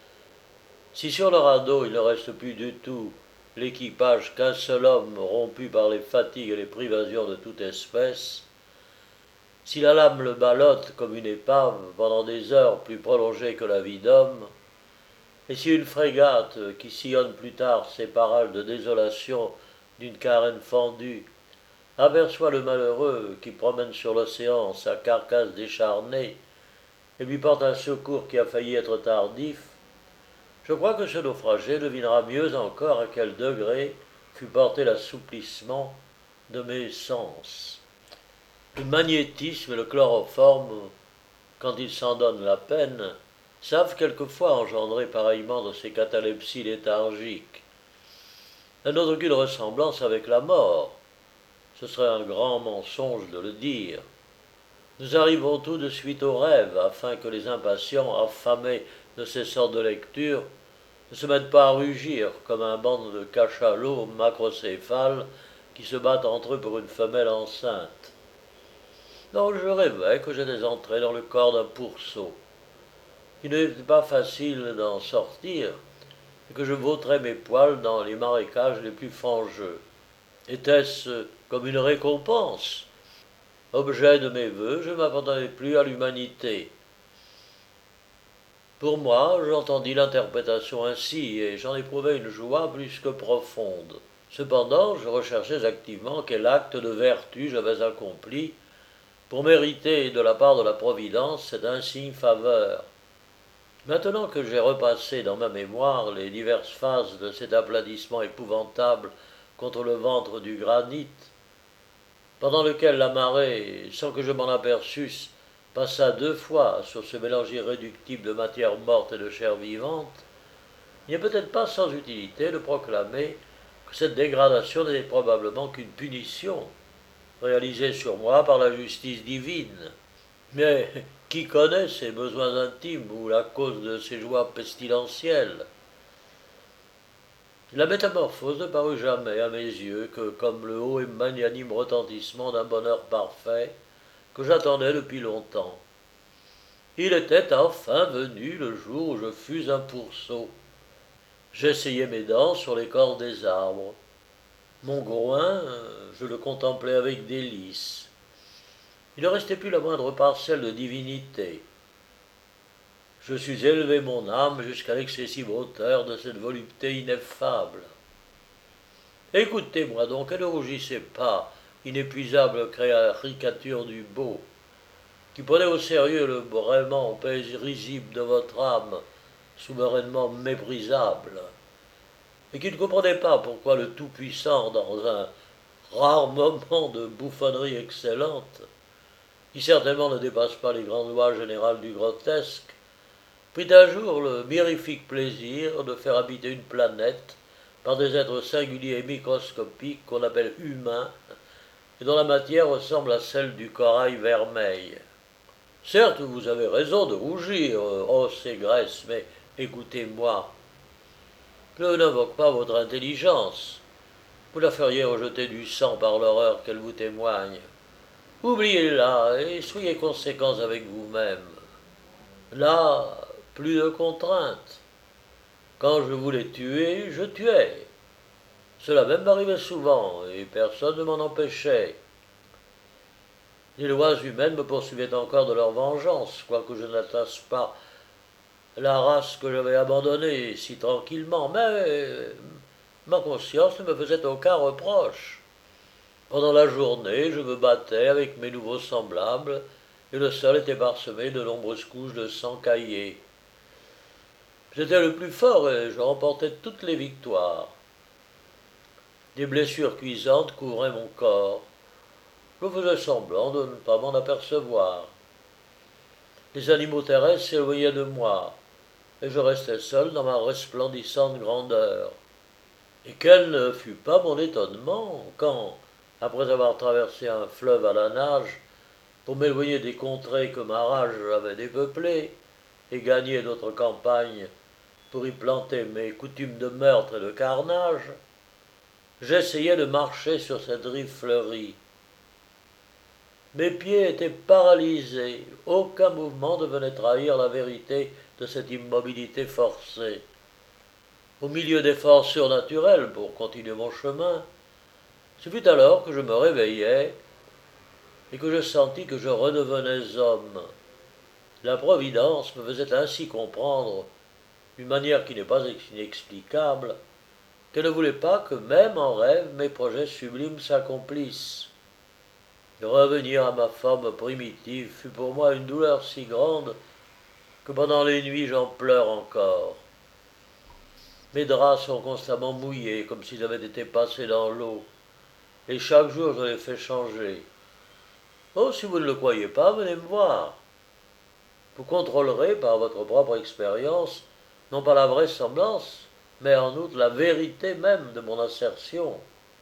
si sur le radeau il ne reste plus du tout l'équipage qu'un seul homme rompu par les fatigues et les privations de toute espèce, si la lame le ballotte comme une épave pendant des heures plus prolongées que la vie d'homme, et si une frégate qui sillonne plus tard ces parages de désolation d'une carène fendue aperçoit le malheureux qui promène sur l'océan sa carcasse décharnée et lui porte un secours qui a failli être tardif, je crois que ce naufragé devinera mieux encore à quel degré fut porté l'assouplissement de mes sens. Le magnétisme et le chloroforme, quand ils s'en donnent la peine, savent quelquefois engendrer pareillement de ces catalepsies léthargiques. Elle n'a aucune ressemblance avec la mort. Ce serait un grand mensonge de le dire. Nous arrivons tout de suite au rêve, afin que les impatients, affamés de ces sortes de lectures, ne se mettent pas à rugir comme un bande de cachalots macrocéphales qui se battent entre eux pour une femelle enceinte. Non, je rêvais que j'étais entré dans le corps d'un pourceau. Il n'était pas facile d'en sortir, et que je vautrais mes poils dans les marécages les plus fangeux. Était-ce comme une récompense? Objet de mes vœux, je ne m'attendais plus à l'humanité. Pour moi, j'entendis l'interprétation ainsi, et j'en éprouvai une joie plus que profonde. Cependant, je recherchais activement quel acte de vertu j'avais accompli pour mériter de la part de la Providence cette insigne faveur. Maintenant que j'ai repassé dans ma mémoire les diverses phases de cet aplatissement épouvantable contre le ventre du granit, pendant lequel la marée, sans que je m'en aperçusse, passa 2 fois sur ce mélange irréductible de matière morte et de chair vivante, il n'est peut-être pas sans utilité de proclamer que cette dégradation n'était probablement qu'une punition, réalisée sur moi par la justice divine. Mais qui connaît ses besoins intimes ou la cause de ses joies pestilentielles? La métamorphose ne parut jamais à mes yeux que comme le haut et magnanime retentissement d'un bonheur parfait que j'attendais depuis longtemps. Il était enfin venu le jour où je fus un pourceau. J'essayais mes dents sur l'écorce des arbres. Mon groin, je le contemplais avec délice. Il ne restait plus la moindre parcelle de divinité. Je sus élever mon âme jusqu'à l'excessive hauteur de cette volupté ineffable. Écoutez-moi donc et ne rougissez pas, inépuisable caricature du beau, qui prenait au sérieux le braiement risible de votre âme, souverainement méprisable, et qui ne comprenait pas pourquoi le Tout-Puissant, dans un rare moment de bouffonnerie excellente, qui certainement ne dépasse pas les grandes lois générales du grotesque, prit un jour le mirifique plaisir de faire habiter une planète par des êtres singuliers et microscopiques qu'on appelle humains, et dont la matière ressemble à celle du corail vermeil. Certes, vous avez raison de rougir, ô ségresse, mais écoutez-moi. Je n'invoque pas votre intelligence. Vous la feriez rejeter du sang par l'horreur qu'elle vous témoigne. Oubliez-la et soyez conséquents avec vous-même. Là, plus de contraintes. Quand je voulais tuer, je tuais. Cela même m'arrivait souvent, et personne ne m'en empêchait. Les lois humaines me poursuivaient encore de leur vengeance, quoique je n'attache pas la race que j'avais abandonnée si tranquillement, mais ma conscience ne me faisait aucun reproche. Pendant la journée, je me battais avec mes nouveaux semblables, et le sol était parsemé de nombreuses couches de sang caillé. J'étais le plus fort et je remportais toutes les victoires. Des blessures cuisantes couvraient mon corps. Je faisais semblant de ne pas m'en apercevoir. Les animaux terrestres s'éloignaient de moi, et je restais seul dans ma resplendissante grandeur. Et quel ne fut pas mon étonnement quand, après avoir traversé un fleuve à la nage, pour m'éloigner des contrées que ma rage avait dépeuplées, et gagner d'autres campagnes pour y planter mes coutumes de meurtre et de carnage, j'essayais de marcher sur cette rive fleurie. Mes pieds étaient paralysés, aucun mouvement ne venait trahir la vérité de cette immobilité forcée. Au milieu d'efforts surnaturels pour continuer mon chemin, ce fut alors que je me réveillai et que je sentis que je redevenais homme. La Providence me faisait ainsi comprendre, d'une manière qui n'est pas inexplicable, qu'elle ne voulait pas que même en rêve mes projets sublimes s'accomplissent. De revenir à ma forme primitive fut pour moi une douleur si grande que pendant les nuits j'en pleure encore. Mes draps sont constamment mouillés comme s'ils avaient été passés dans l'eau, et chaque jour je les fais changer. Oh, si vous ne le croyez pas, venez me voir. Vous contrôlerez par votre propre expérience non pas la vraisemblance, mais en outre la vérité même de mon assertion.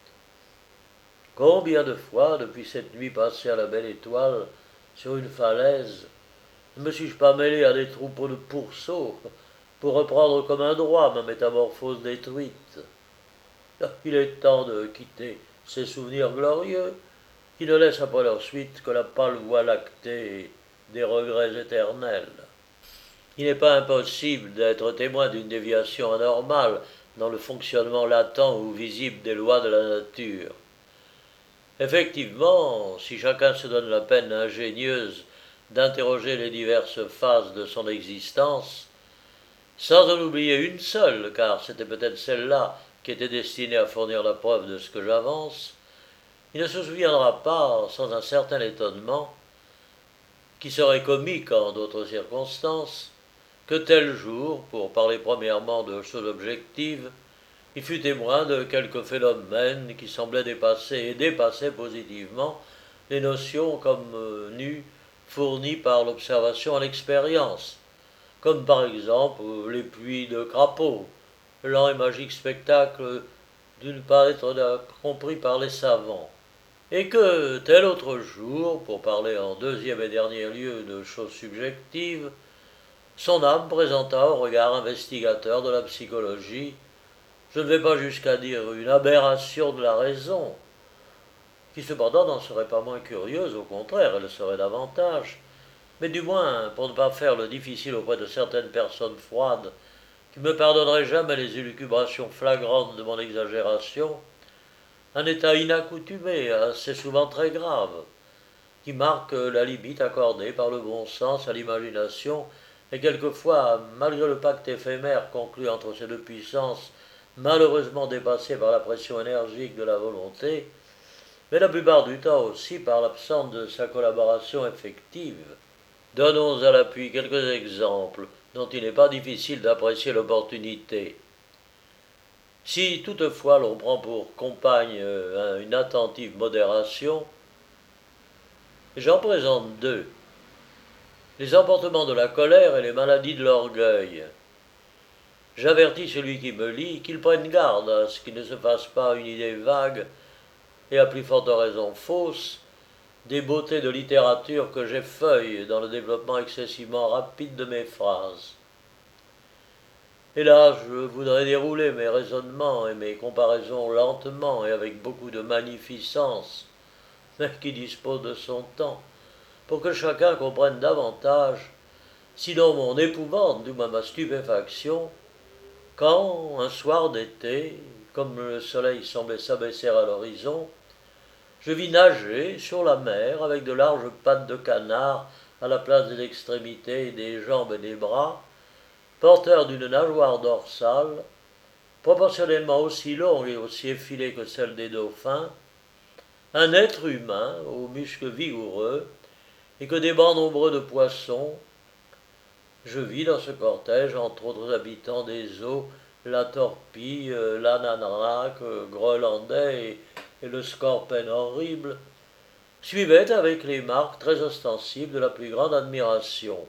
Combien de fois, depuis cette nuit passée à la belle étoile, sur une falaise, ne me suis-je pas mêlé à des troupeaux de pourceaux pour reprendre comme un droit ma métamorphose détruite? Il est temps de quitter ces souvenirs glorieux qui ne laissent après leur suite que la pâle voie lactée des regrets éternels. Il n'est pas impossible d'être témoin d'une déviation anormale dans le fonctionnement latent ou visible des lois de la nature. Effectivement, si chacun se donne la peine ingénieuse d'interroger les diverses phases de son existence, sans en oublier une seule, car c'était peut-être celle-là qui était destinée à fournir la preuve de ce que j'avance, il ne se souviendra pas, sans un certain étonnement, qui serait comique en d'autres circonstances, que tel jour, pour parler premièrement de choses objectives, il fut témoin de quelques phénomènes qui semblaient dépasser et dépassaient positivement les notions comme nues fournies par l'observation à l'expérience, comme par exemple les pluies de crapauds, le lent et magique spectacle d'une part être compris par les savants, et que tel autre jour, pour parler en deuxième et dernier lieu de choses subjectives, son âme présenta au regard investigateur de la psychologie, je ne vais pas jusqu'à dire une aberration de la raison, qui cependant n'en serait pas moins curieuse, au contraire, elle le serait davantage, mais du moins, pour ne pas faire le difficile auprès de certaines personnes froides, qui ne me pardonneraient jamais les élucubrations flagrantes de mon exagération, un état inaccoutumé, assez souvent très grave, qui marque la limite accordée par le bon sens à l'imagination, et quelquefois, malgré le pacte éphémère conclu entre ces deux puissances, malheureusement dépassées par la pression énergique de la volonté, mais la plupart du temps aussi par l'absence de sa collaboration effective. Donnons à l'appui quelques exemples dont il n'est pas difficile d'apprécier l'opportunité. Si toutefois l'on prend pour compagne une attentive modération, j'en présente deux: les emportements de la colère et les maladies de l'orgueil. J'avertis celui qui me lit qu'il prenne garde à ce qu'il ne se fasse pas une idée vague, et à plus forte raison fausse, des beautés de littérature que j'effeuille dans le développement excessivement rapide de mes phrases. Et là, je voudrais dérouler mes raisonnements et mes comparaisons lentement et avec beaucoup de magnificence, mais qui dispose de son temps, pour que chacun comprenne davantage, sinon mon épouvante, du moins ma stupéfaction, quand, un soir d'été, comme le soleil semblait s'abaisser à l'horizon, je vis nager sur la mer avec de larges pattes de canard à la place des extrémités, des jambes et des bras, porteur d'une nageoire dorsale, proportionnellement aussi longue et aussi effilée que celle des dauphins, un être humain aux muscles vigoureux et que des bancs nombreux de poissons. Je vis dans ce cortège, entre autres habitants des eaux, la torpille, l'ananaque groenlandais et le scorpion horrible, suivaient avec les marques très ostensibles de la plus grande admiration.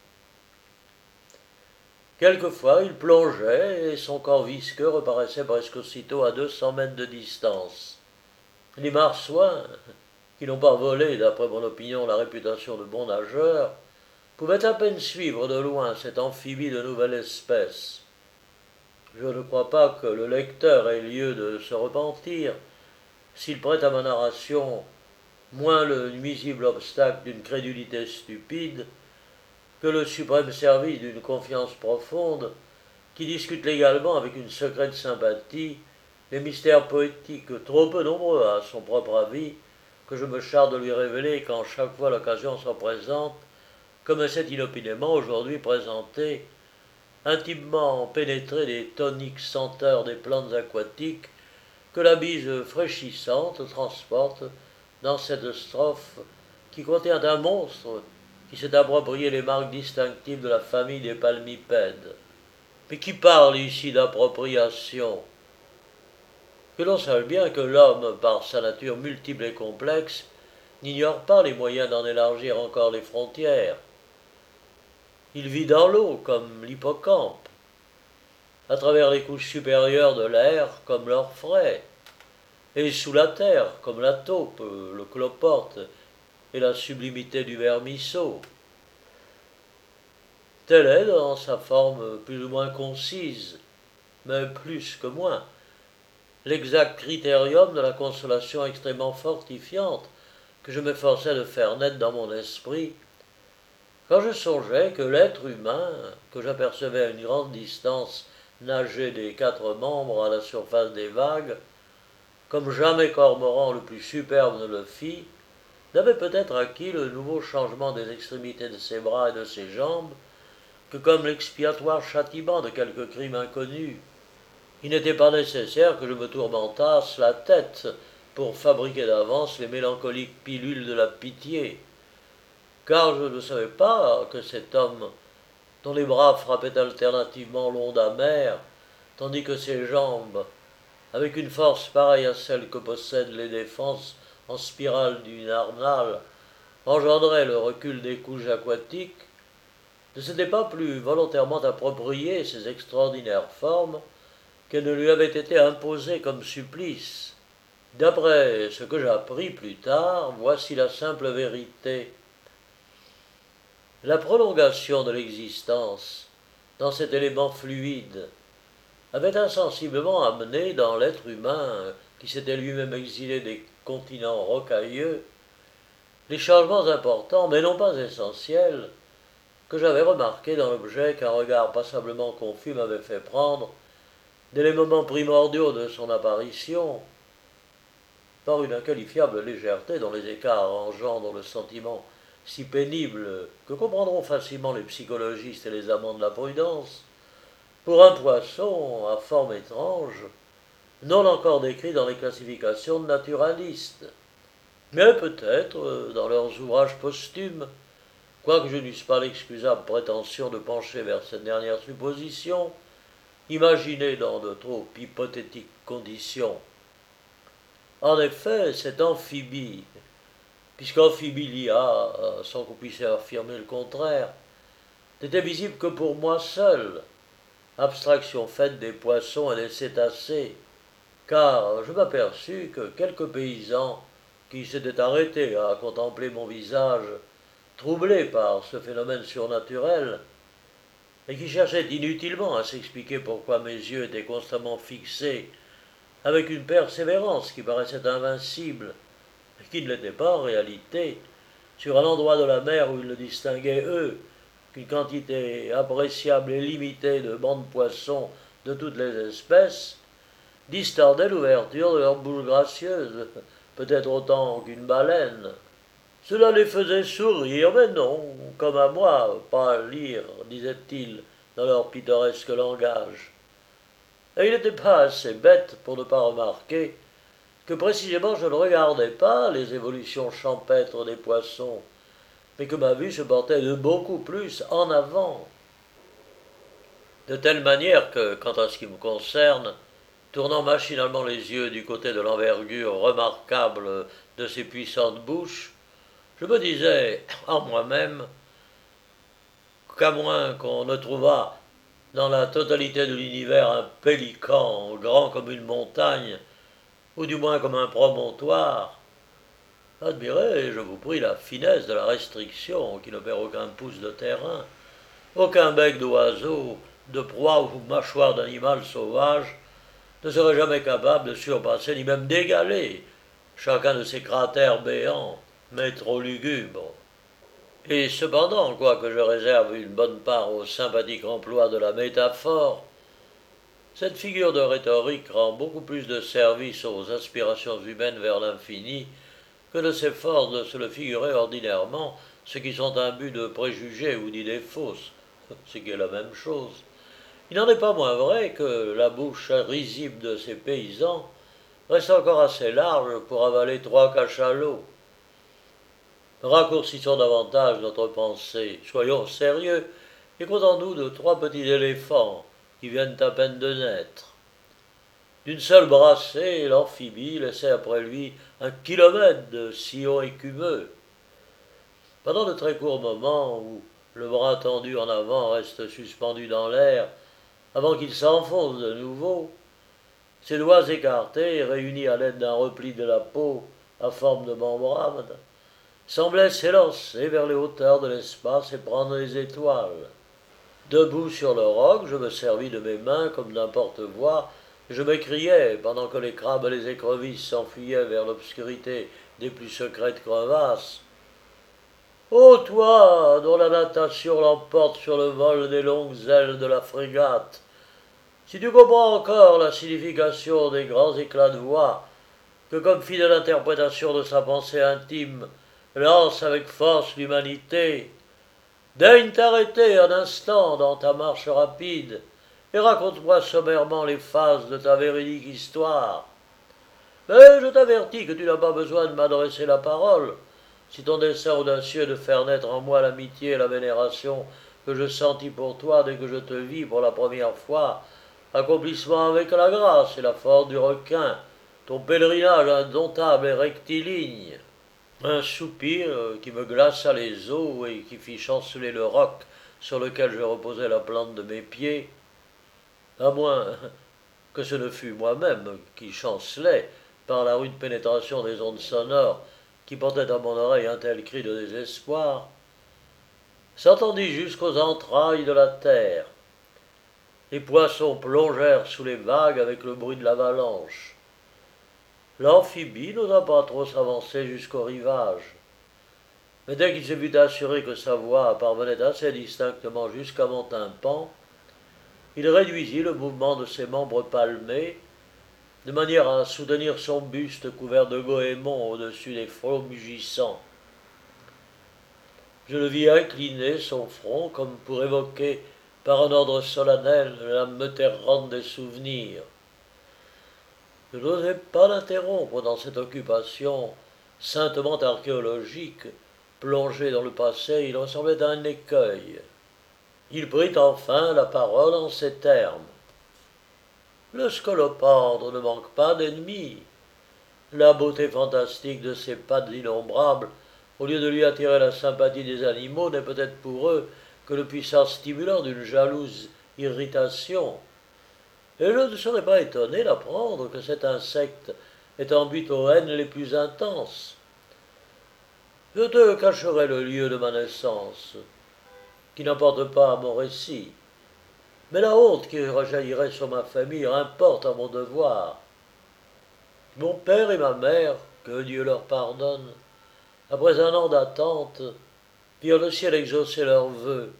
Quelquefois, il plongeait et son corps visqueux reparaissait presque aussitôt à 200 mètres de distance. Les marsouins, qui n'ont pas volé, d'après mon opinion, la réputation de bons nageurs, pouvaient à peine suivre de loin cet amphibie de nouvelle espèce. Je ne crois pas que le lecteur ait lieu de se repentir s'il prête à ma narration moins le nuisible obstacle d'une crédulité stupide que le suprême service d'une confiance profonde qui discute légalement avec une secrète sympathie les mystères poétiques trop peu nombreux à son propre avis que je me charge de lui révéler quand chaque fois l'occasion s'en présente, comme c'est inopinément aujourd'hui présenté, intimement pénétré des toniques senteurs des plantes aquatiques que la bise fraîchissante transporte dans cette strophe qui contient un monstre qui s'est approprié les marques distinctives de la famille des palmipèdes. Mais qui parle ici d'appropriation? Que l'on sache bien que l'homme, par sa nature multiple et complexe, n'ignore pas les moyens d'en élargir encore les frontières. Il vit dans l'eau, comme l'hippocampe, à travers les couches supérieures de l'air, comme l'orfraie, et sous la terre, comme la taupe, le cloporte et la sublimité du vermisseau. Tel est, dans sa forme plus ou moins concise, mais plus que moins, l'exact critérium de la consolation extrêmement fortifiante que je m'efforçais de faire naître dans mon esprit, quand je songeais que l'être humain, que j'apercevais à une grande distance nager des 4 membres à la surface des vagues, comme jamais cormoran le plus superbe ne le fit, n'avait peut-être acquis le nouveau changement des extrémités de ses bras et de ses jambes que comme l'expiatoire châtiment de quelque crime inconnu. Il n'était pas nécessaire que je me tourmentasse la tête pour fabriquer d'avance les mélancoliques pilules de la pitié, car je ne savais pas que cet homme, dont les bras frappaient alternativement l'onde amère, tandis que ses jambes, avec une force pareille à celle que possèdent les défenses en spirale du narnal, engendraient le recul des couches aquatiques, ne s'était pas plus volontairement approprié ces extraordinaires formes qu'elles ne lui avaient été imposées comme supplice. D'après ce que j'appris plus tard, voici la simple vérité. La prolongation de l'existence dans cet élément fluide avait insensiblement amené dans l'être humain, qui s'était lui-même exilé des continents rocailleux, les changements importants, mais non pas essentiels, que j'avais remarqués dans l'objet qu'un regard passablement confus m'avait fait prendre dès les moments primordiaux de son apparition, par une inqualifiable légèreté dont les écarts engendrent le sentiment si pénible que comprendront facilement les psychologistes et les amants de la prudence, pour un poisson à forme étrange, non encore décrit dans les classifications de naturalistes, mais peut-être dans leurs ouvrages posthumes, quoique je n'eusse pas l'excusable prétention de pencher vers cette dernière supposition, imaginée dans de trop hypothétiques conditions. En effet, cet amphibie, puisqu'amphibie il y a, sans qu'on puisse affirmer le contraire, n'était visible que pour moi seul, abstraction faite des poissons et des cétacés, car je m'aperçus que quelques paysans qui s'étaient arrêtés à contempler mon visage, troublés par ce phénomène surnaturel, et qui cherchaient inutilement à s'expliquer pourquoi mes yeux étaient constamment fixés avec une persévérance qui paraissait invincible, et qui ne l'était pas en réalité, sur un endroit de la mer où ils ne distinguaient, eux, qu'une quantité appréciable et limitée de bancs de poissons de toutes les espèces, distordaient l'ouverture de leur bouche gracieuse, peut-être autant qu'une baleine. Cela les faisait sourire, mais non, comme à moi, pas lire, disaient-ils dans leur pittoresque langage. Et il n'était pas assez bête pour ne pas remarquer que précisément je ne regardais pas les évolutions champêtres des poissons, mais que ma vue se portait de beaucoup plus en avant. De telle manière que, quant à ce qui me concerne, tournant machinalement les yeux du côté de l'envergure remarquable de ces puissantes bouches, je me disais en moi-même qu'à moins qu'on ne trouvât dans la totalité de l'univers un pélican grand comme une montagne, ou du moins comme un promontoire, admirez, je vous prie, la finesse de la restriction qui ne perd aucun pouce de terrain, aucun bec d'oiseau, de proie ou mâchoire d'animal sauvage ne serait jamais capable de surpasser ni même d'égaler chacun de ces cratères béants, mais trop lugubres. Et cependant, quoique je réserve une bonne part au sympathique emploi de la métaphore, cette figure de rhétorique rend beaucoup plus de service aux aspirations humaines vers l'infini que ne s'efforce de se le figurer ordinairement ceux qui sont imbus de préjugés ou d'idées fausses, ce qui est la même chose. Il n'en est pas moins vrai que la bouche risible de ces paysans reste encore assez large pour avaler 3 cachalots. Raccourcissons davantage notre pensée, soyons sérieux, et contents-nous de 3 petits éléphants qui viennent à peine de naître. D'une seule brassée, l'amphibie laissait après lui 1 kilomètre de sillon écumeux. Pendant de très courts moments où le bras tendu en avant reste suspendu dans l'air, avant qu'il s'enfonce de nouveau, ses doigts écartés, réunis à l'aide d'un repli de la peau à forme de membrane, semblaient s'élancer vers les hauteurs de l'espace et prendre les étoiles. Debout sur le roc, je me servis de mes mains comme d'un porte-voix, et je m'écriai, pendant que les crabes et les écrevisses s'enfuyaient vers l'obscurité des plus secrètes crevasses. Ô toi, dont la natation l'emporte sur le vol des longues ailes de la frégate, si tu comprends encore la signification des grands éclats de voix que, comme fidèle interprétation de sa pensée intime, lance avec force l'humanité, daigne t'arrêter un instant dans ta marche rapide et raconte-moi sommairement les phases de ta véridique histoire. Mais je t'avertis que tu n'as pas besoin de m'adresser la parole, si ton dessein audacieux de faire naître en moi l'amitié et la vénération que je sentis pour toi dès que je te vis pour la première fois, accomplissement avec la grâce et la force du requin, ton pèlerinage indomptable et rectiligne. Un soupir qui me glaça les os et qui fit chanceler le roc sur lequel je reposais la plante de mes pieds, à moins que ce ne fût moi-même qui chancelais par la rude pénétration des ondes sonores qui portaient à mon oreille un tel cri de désespoir, s'entendit jusqu'aux entrailles de la terre. Les poissons plongèrent sous les vagues avec le bruit de l'avalanche. L'amphibie n'osa pas trop s'avancer jusqu'au rivage, mais dès qu'il se fut assuré que sa voix parvenait assez distinctement jusqu'à mon tympan, il réduisit le mouvement de ses membres palmés, de manière à soutenir son buste couvert de goémons au-dessus des flots mugissants. Je le vis incliner son front comme pour évoquer, par un ordre solennel, la meute-errante des souvenirs. Je n'osais pas l'interrompre dans cette occupation saintement archéologique. Plongé dans le passé, il ressemblait à un écueil. Il prit enfin la parole en ces termes. Le scolopendre ne manque pas d'ennemis. La beauté fantastique de ses pattes innombrables, au lieu de lui attirer la sympathie des animaux, n'est peut-être pour eux que le puissant stimulant d'une jalouse irritation. Et je ne serais pas étonné d'apprendre que cet insecte est en butte aux haines les plus intenses. Je te cacherai le lieu de ma naissance, qui n'apporte pas à mon récit, mais la honte qui rejaillirait sur ma famille importe à mon devoir. Mon père et ma mère, que Dieu leur pardonne, après 1 an d'attente, virent le ciel exaucer leurs vœux.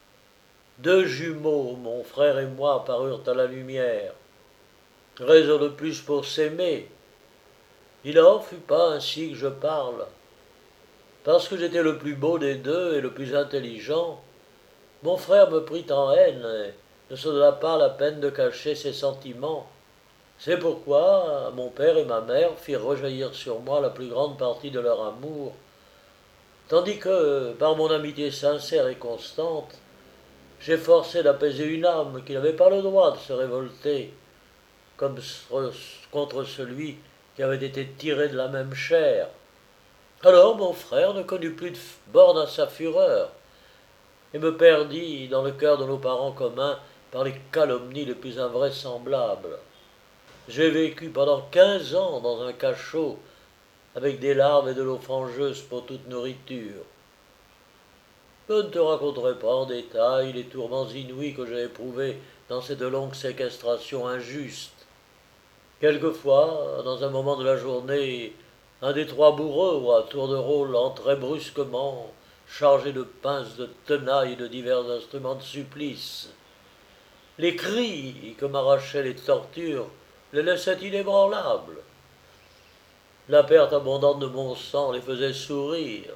2 jumeaux, mon frère et moi, parurent à la lumière. Raison de plus pour s'aimer. Il n'en fut pas ainsi que je parle. Parce que j'étais le plus beau des 2 et le plus intelligent, mon frère me prit en haine et ne se donna pas la peine de cacher ses sentiments. C'est pourquoi mon père et ma mère firent rejaillir sur moi la plus grande partie de leur amour, tandis que, par mon amitié sincère et constante, j'ai forcé d'apaiser une âme qui n'avait pas le droit de se révolter, comme contre celui qui avait été tiré de la même chair. Alors mon frère ne connut plus de borne à sa fureur, et me perdit dans le cœur de nos parents communs par les calomnies les plus invraisemblables. J'ai vécu pendant 15 ans dans un cachot, avec des larves et de l'eau fangeuse pour toute nourriture. Je ne te raconterai pas en détail les tourments inouïs que j'ai éprouvés dans cette longue séquestration injuste. Quelquefois, dans un moment de la journée, un des trois bourreaux, à tour de rôle, entrait brusquement, chargé de pinces, de tenailles et de divers instruments de supplice. Les cris que m'arrachaient les tortures les laissaient inébranlables. La perte abondante de mon sang les faisait sourire.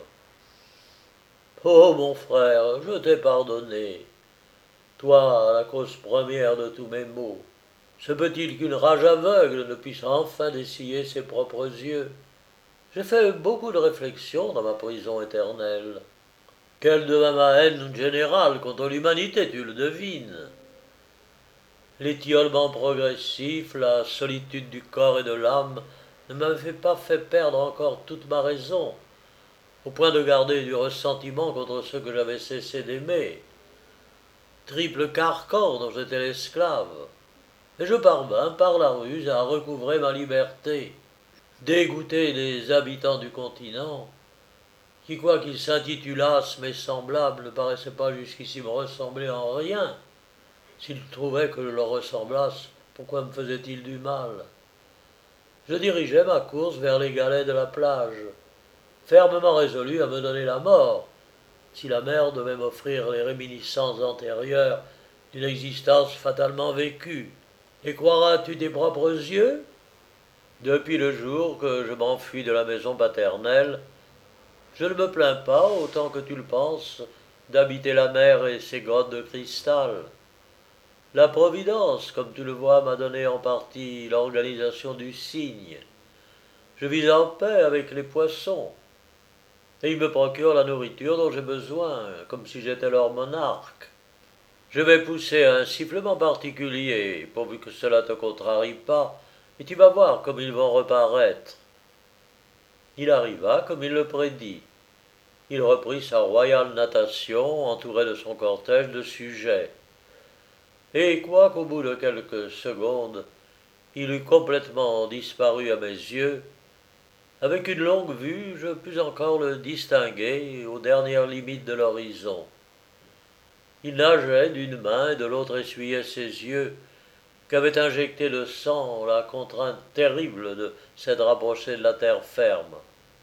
Oh mon frère, je t'ai pardonné, toi, la cause première de tous mes maux. Se peut-il qu'une rage aveugle ne puisse enfin dessiller ses propres yeux? J'ai fait beaucoup de réflexions dans ma prison éternelle. Quelle devint ma haine générale contre l'humanité, tu le devines. L'étiolement progressif, la solitude du corps et de l'âme ne m'avaient pas fait perdre encore toute ma raison, au point de garder du ressentiment contre ceux que j'avais cessé d'aimer. Triple carcan dont j'étais l'esclave. Et je parvins, par la ruse, à recouvrer ma liberté, dégoûté des habitants du continent, qui, quoiqu'ils s'intitulassent mes semblables, ne paraissaient pas jusqu'ici me ressembler en rien. S'ils trouvaient que je leur ressemblasse, pourquoi me faisaient-ils du mal? Je dirigeais ma course vers les galets de la plage, fermement résolu à me donner la mort, si la mer devait m'offrir les réminiscences antérieures d'une existence fatalement vécue. Et croiras-tu tes propres yeux? Depuis le jour que je m'enfuis de la maison paternelle, je ne me plains pas, autant que tu le penses, d'habiter la mer et ses grottes de cristal. La Providence, comme tu le vois, m'a donné en partie l'organisation du cygne. Je vis en paix avec les poissons, et ils me procurent la nourriture dont j'ai besoin, comme si j'étais leur monarque. Je vais pousser un sifflement particulier, pourvu que cela ne te contrarie pas, et tu vas voir comme ils vont reparaître. Il arriva comme il le prédit. Il reprit sa royale natation, entouré de son cortège de sujets. Et quoiqu'au bout de quelques secondes, il eût complètement disparu à mes yeux, avec une longue vue, je pus encore le distinguer aux dernières limites de l'horizon. Il nageait d'une main et de l'autre essuyait ses yeux, qu'avait injecté le sang la contrainte terrible de s'être rapproché de la terre ferme.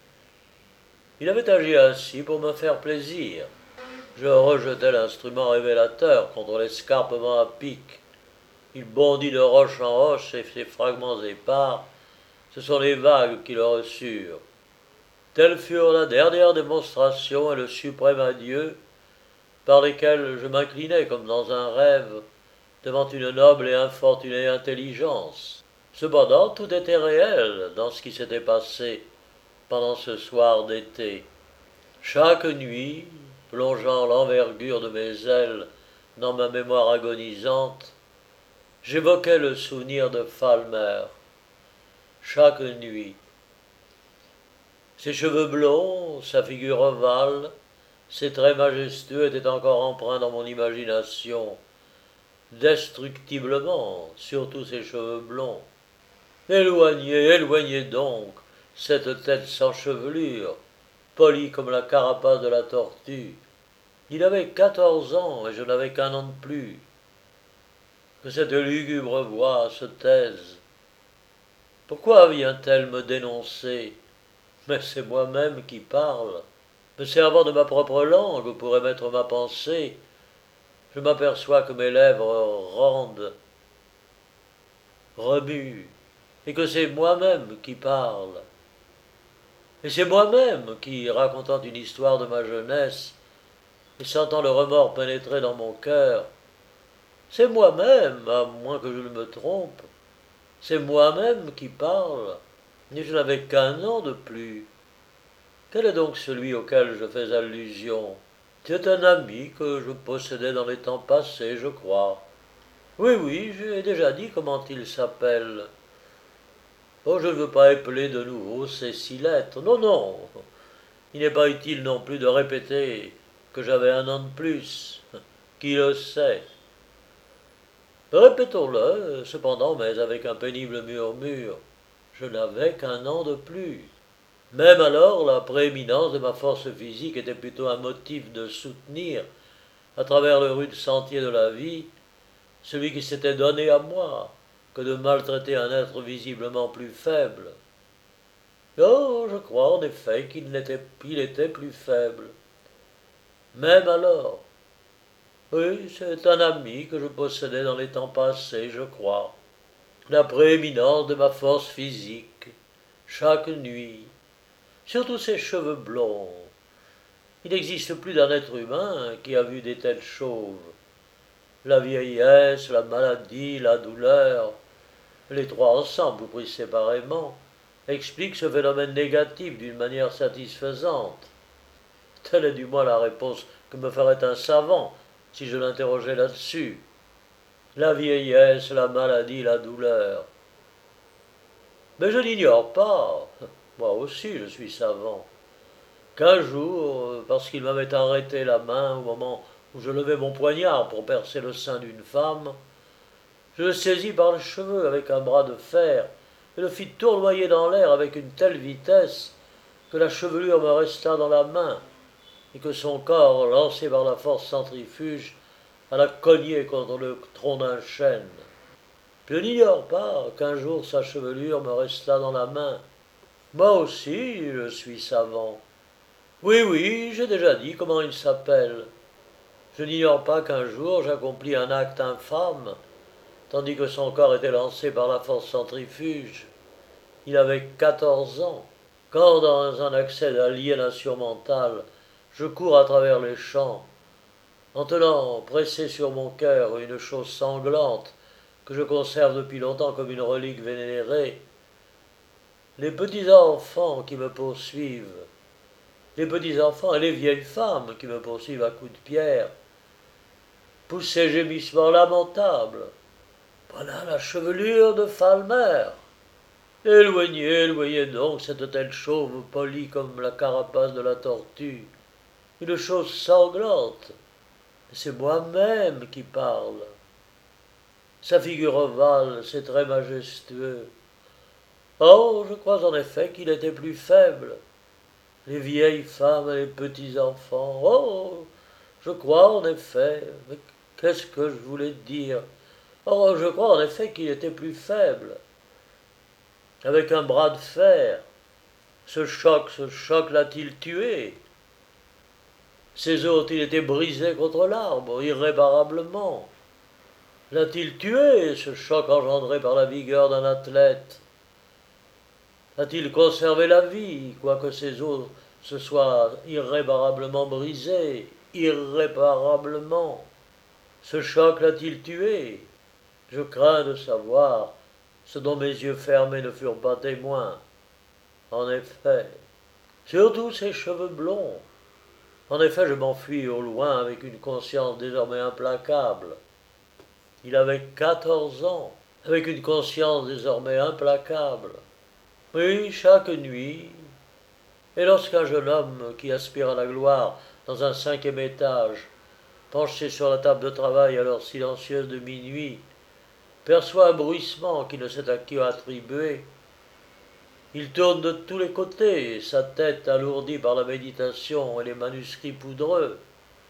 Il avait agi ainsi pour me faire plaisir. Je rejetai l'instrument révélateur contre l'escarpement à pic. Il bondit de roche en roche et ses fragments épars, ce sont les vagues qui le reçurent. Telles furent la dernière démonstration et le suprême adieu par lesquels je m'inclinais comme dans un rêve devant une noble et infortunée intelligence. Cependant, tout était réel dans ce qui s'était passé pendant ce soir d'été. Chaque nuit, plongeant l'envergure de mes ailes dans ma mémoire agonisante, j'évoquais le souvenir de Falmer. Chaque nuit. Ses cheveux blonds, sa figure ovale, ses traits majestueux étaient encore empreints dans mon imagination, destructiblement, surtout ses cheveux blonds. Éloignez, éloignez donc cette tête sans chevelure, polie comme la carapace de la tortue. Il avait 14 ans et je n'avais qu'1 an de plus. Que cette lugubre voix se taise. Pourquoi vient-elle me dénoncer? Mais c'est moi-même qui parle. Me servant de ma propre langue pour émettre ma pensée, je m'aperçois que mes lèvres rendent, remuent, et que c'est moi-même qui parle. Et c'est moi-même qui, racontant une histoire de ma jeunesse, et sentant le remords pénétrer dans mon cœur, c'est moi-même, à moins que je ne me trompe, c'est moi-même qui parle, et je n'avais qu'1 an de plus. Tel est donc celui auquel je fais allusion. C'est un ami que je possédais dans les temps passés, je crois. Oui, oui, j'ai déjà dit comment il s'appelle. Oh, je ne veux pas épeler de nouveau ces 6 lettres. Non, non. Il n'est pas utile non plus de répéter que j'avais un an de plus. Qui le sait? Répétons-le, cependant, mais avec un pénible murmure. Je n'avais qu'un an de plus. Même alors, la prééminence de ma force physique était plutôt un motif de soutenir, à travers le rude sentier de la vie, celui qui s'était donné à moi, que de maltraiter un être visiblement plus faible. Oh, je crois en effet qu'il était plus faible. Même alors. Oui, c'est un ami que je possédais dans les temps passés, je crois. La prééminence de ma force physique, chaque nuit, surtout ses cheveux blonds. Il n'existe plus d'un être humain qui a vu des telles chauves. La vieillesse, la maladie, la douleur, les trois ensemble ou pris séparément, expliquent ce phénomène négatif d'une manière satisfaisante. Telle est du moins la réponse que me ferait un savant si je l'interrogeais là-dessus. La vieillesse, la maladie, la douleur. Mais je n'ignore pas, moi aussi je suis savant, qu'un jour, parce qu'il m'avait arrêté la main au moment où je levais mon poignard pour percer le sein d'une femme, je le saisis par les cheveux avec un bras de fer et le fis tournoyer dans l'air avec une telle vitesse que la chevelure me resta dans la main et que son corps, lancé par la force centrifuge, alla cogner contre le tronc d'un chêne. Je n'ignore pas qu'un jour sa chevelure me resta dans la main. Moi aussi, je suis savant. Oui, oui, j'ai déjà dit comment il s'appelle. Je n'ignore pas qu'un jour j'accomplis un acte infâme, tandis que son corps était lancé par la force centrifuge. Il avait 14 ans. Quand, dans un accès d'aliénation mentale, je cours à travers les champs, en tenant pressé sur mon cœur une chose sanglante que je conserve depuis longtemps comme une relique vénérée, les petits enfants qui me poursuivent, les petits enfants et les vieilles femmes qui me poursuivent à coups de pierre, poussent ces gémissements lamentables. Voilà la chevelure de Falmer. Éloignez, éloignez donc cette tête chauve polie comme la carapace de la tortue, une chose sanglante. C'est moi-même qui parle. Sa figure ovale, c'est très majestueux. Oh, je crois en effet qu'il était plus faible. Les vieilles femmes et les petits enfants. Oh, je crois en effet. Mais qu'est-ce que je voulais dire? Oh, je crois en effet qu'il était plus faible. Avec un bras de fer. Ce choc l'a-t-il tué? Ses os ont-ils été brisés contre l'arbre, irréparablement? L'a-t-il tué, ce choc engendré par la vigueur d'un athlète? A-t-il conservé la vie, quoique ses os se soient irréparablement brisés? Irréparablement. Ce choc l'a-t-il tué? Je crains de savoir ce dont mes yeux fermés ne furent pas témoins. En effet, surtout ses cheveux blonds. En effet, je m'enfuis au loin avec une conscience désormais implacable. Il avait 14 ans, avec une conscience désormais implacable. Oui, chaque nuit, et lorsqu'un jeune homme qui aspire à la gloire dans un 5e étage, penché sur la table de travail à l'heure silencieuse de minuit, perçoit un bruissement qui ne sait à qui attribuer, il tourne de tous les côtés, sa tête alourdie par la méditation et les manuscrits poudreux.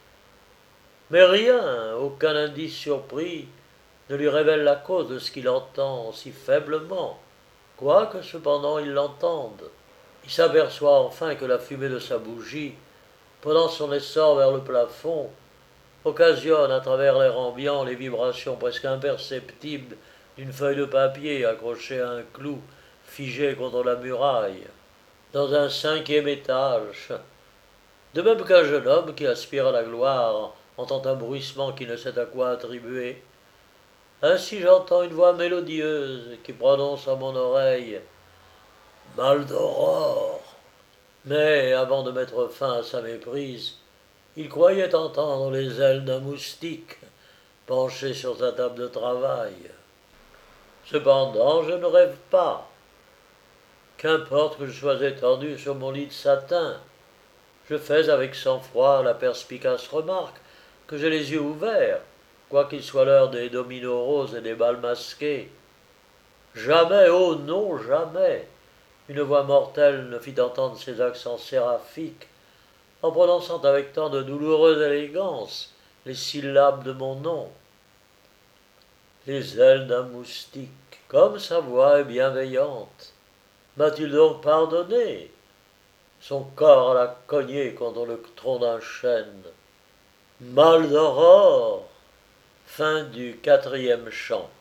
Mais rien, aucun indice surpris, ne lui révèle la cause de ce qu'il entend si faiblement, quoique cependant il l'entende. Il s'aperçoit enfin que la fumée de sa bougie, prenant son essor vers le plafond, occasionne à travers l'air ambiant les vibrations presque imperceptibles d'une feuille de papier accrochée à un clou figé contre la muraille, dans un 5e étage. De même qu'un jeune homme qui aspire à la gloire entend un bruissement qui ne sait à quoi attribuer, ainsi j'entends une voix mélodieuse qui prononce à mon oreille « Maldoror, Mais avant de mettre fin à sa méprise, il croyait entendre les ailes d'un moustique penché sur sa table de travail. Cependant, je ne rêve pas. Qu'importe que je sois étendu sur mon lit de satin, je fais avec sang-froid la perspicace remarque que j'ai les yeux ouverts, quoiqu'il soit l'heure des dominos roses et des bals masqués. Jamais, oh non, jamais, une voix mortelle ne fit entendre ses accents séraphiques, en prononçant avec tant de douloureuse élégance les syllabes de mon nom. Les ailes d'un moustique, comme sa voix est bienveillante. M'a-t-il donc pardonné? Son corps l'a cogné contre le tronc d'un chêne. Mal d'aurore. Fin du 4e chant.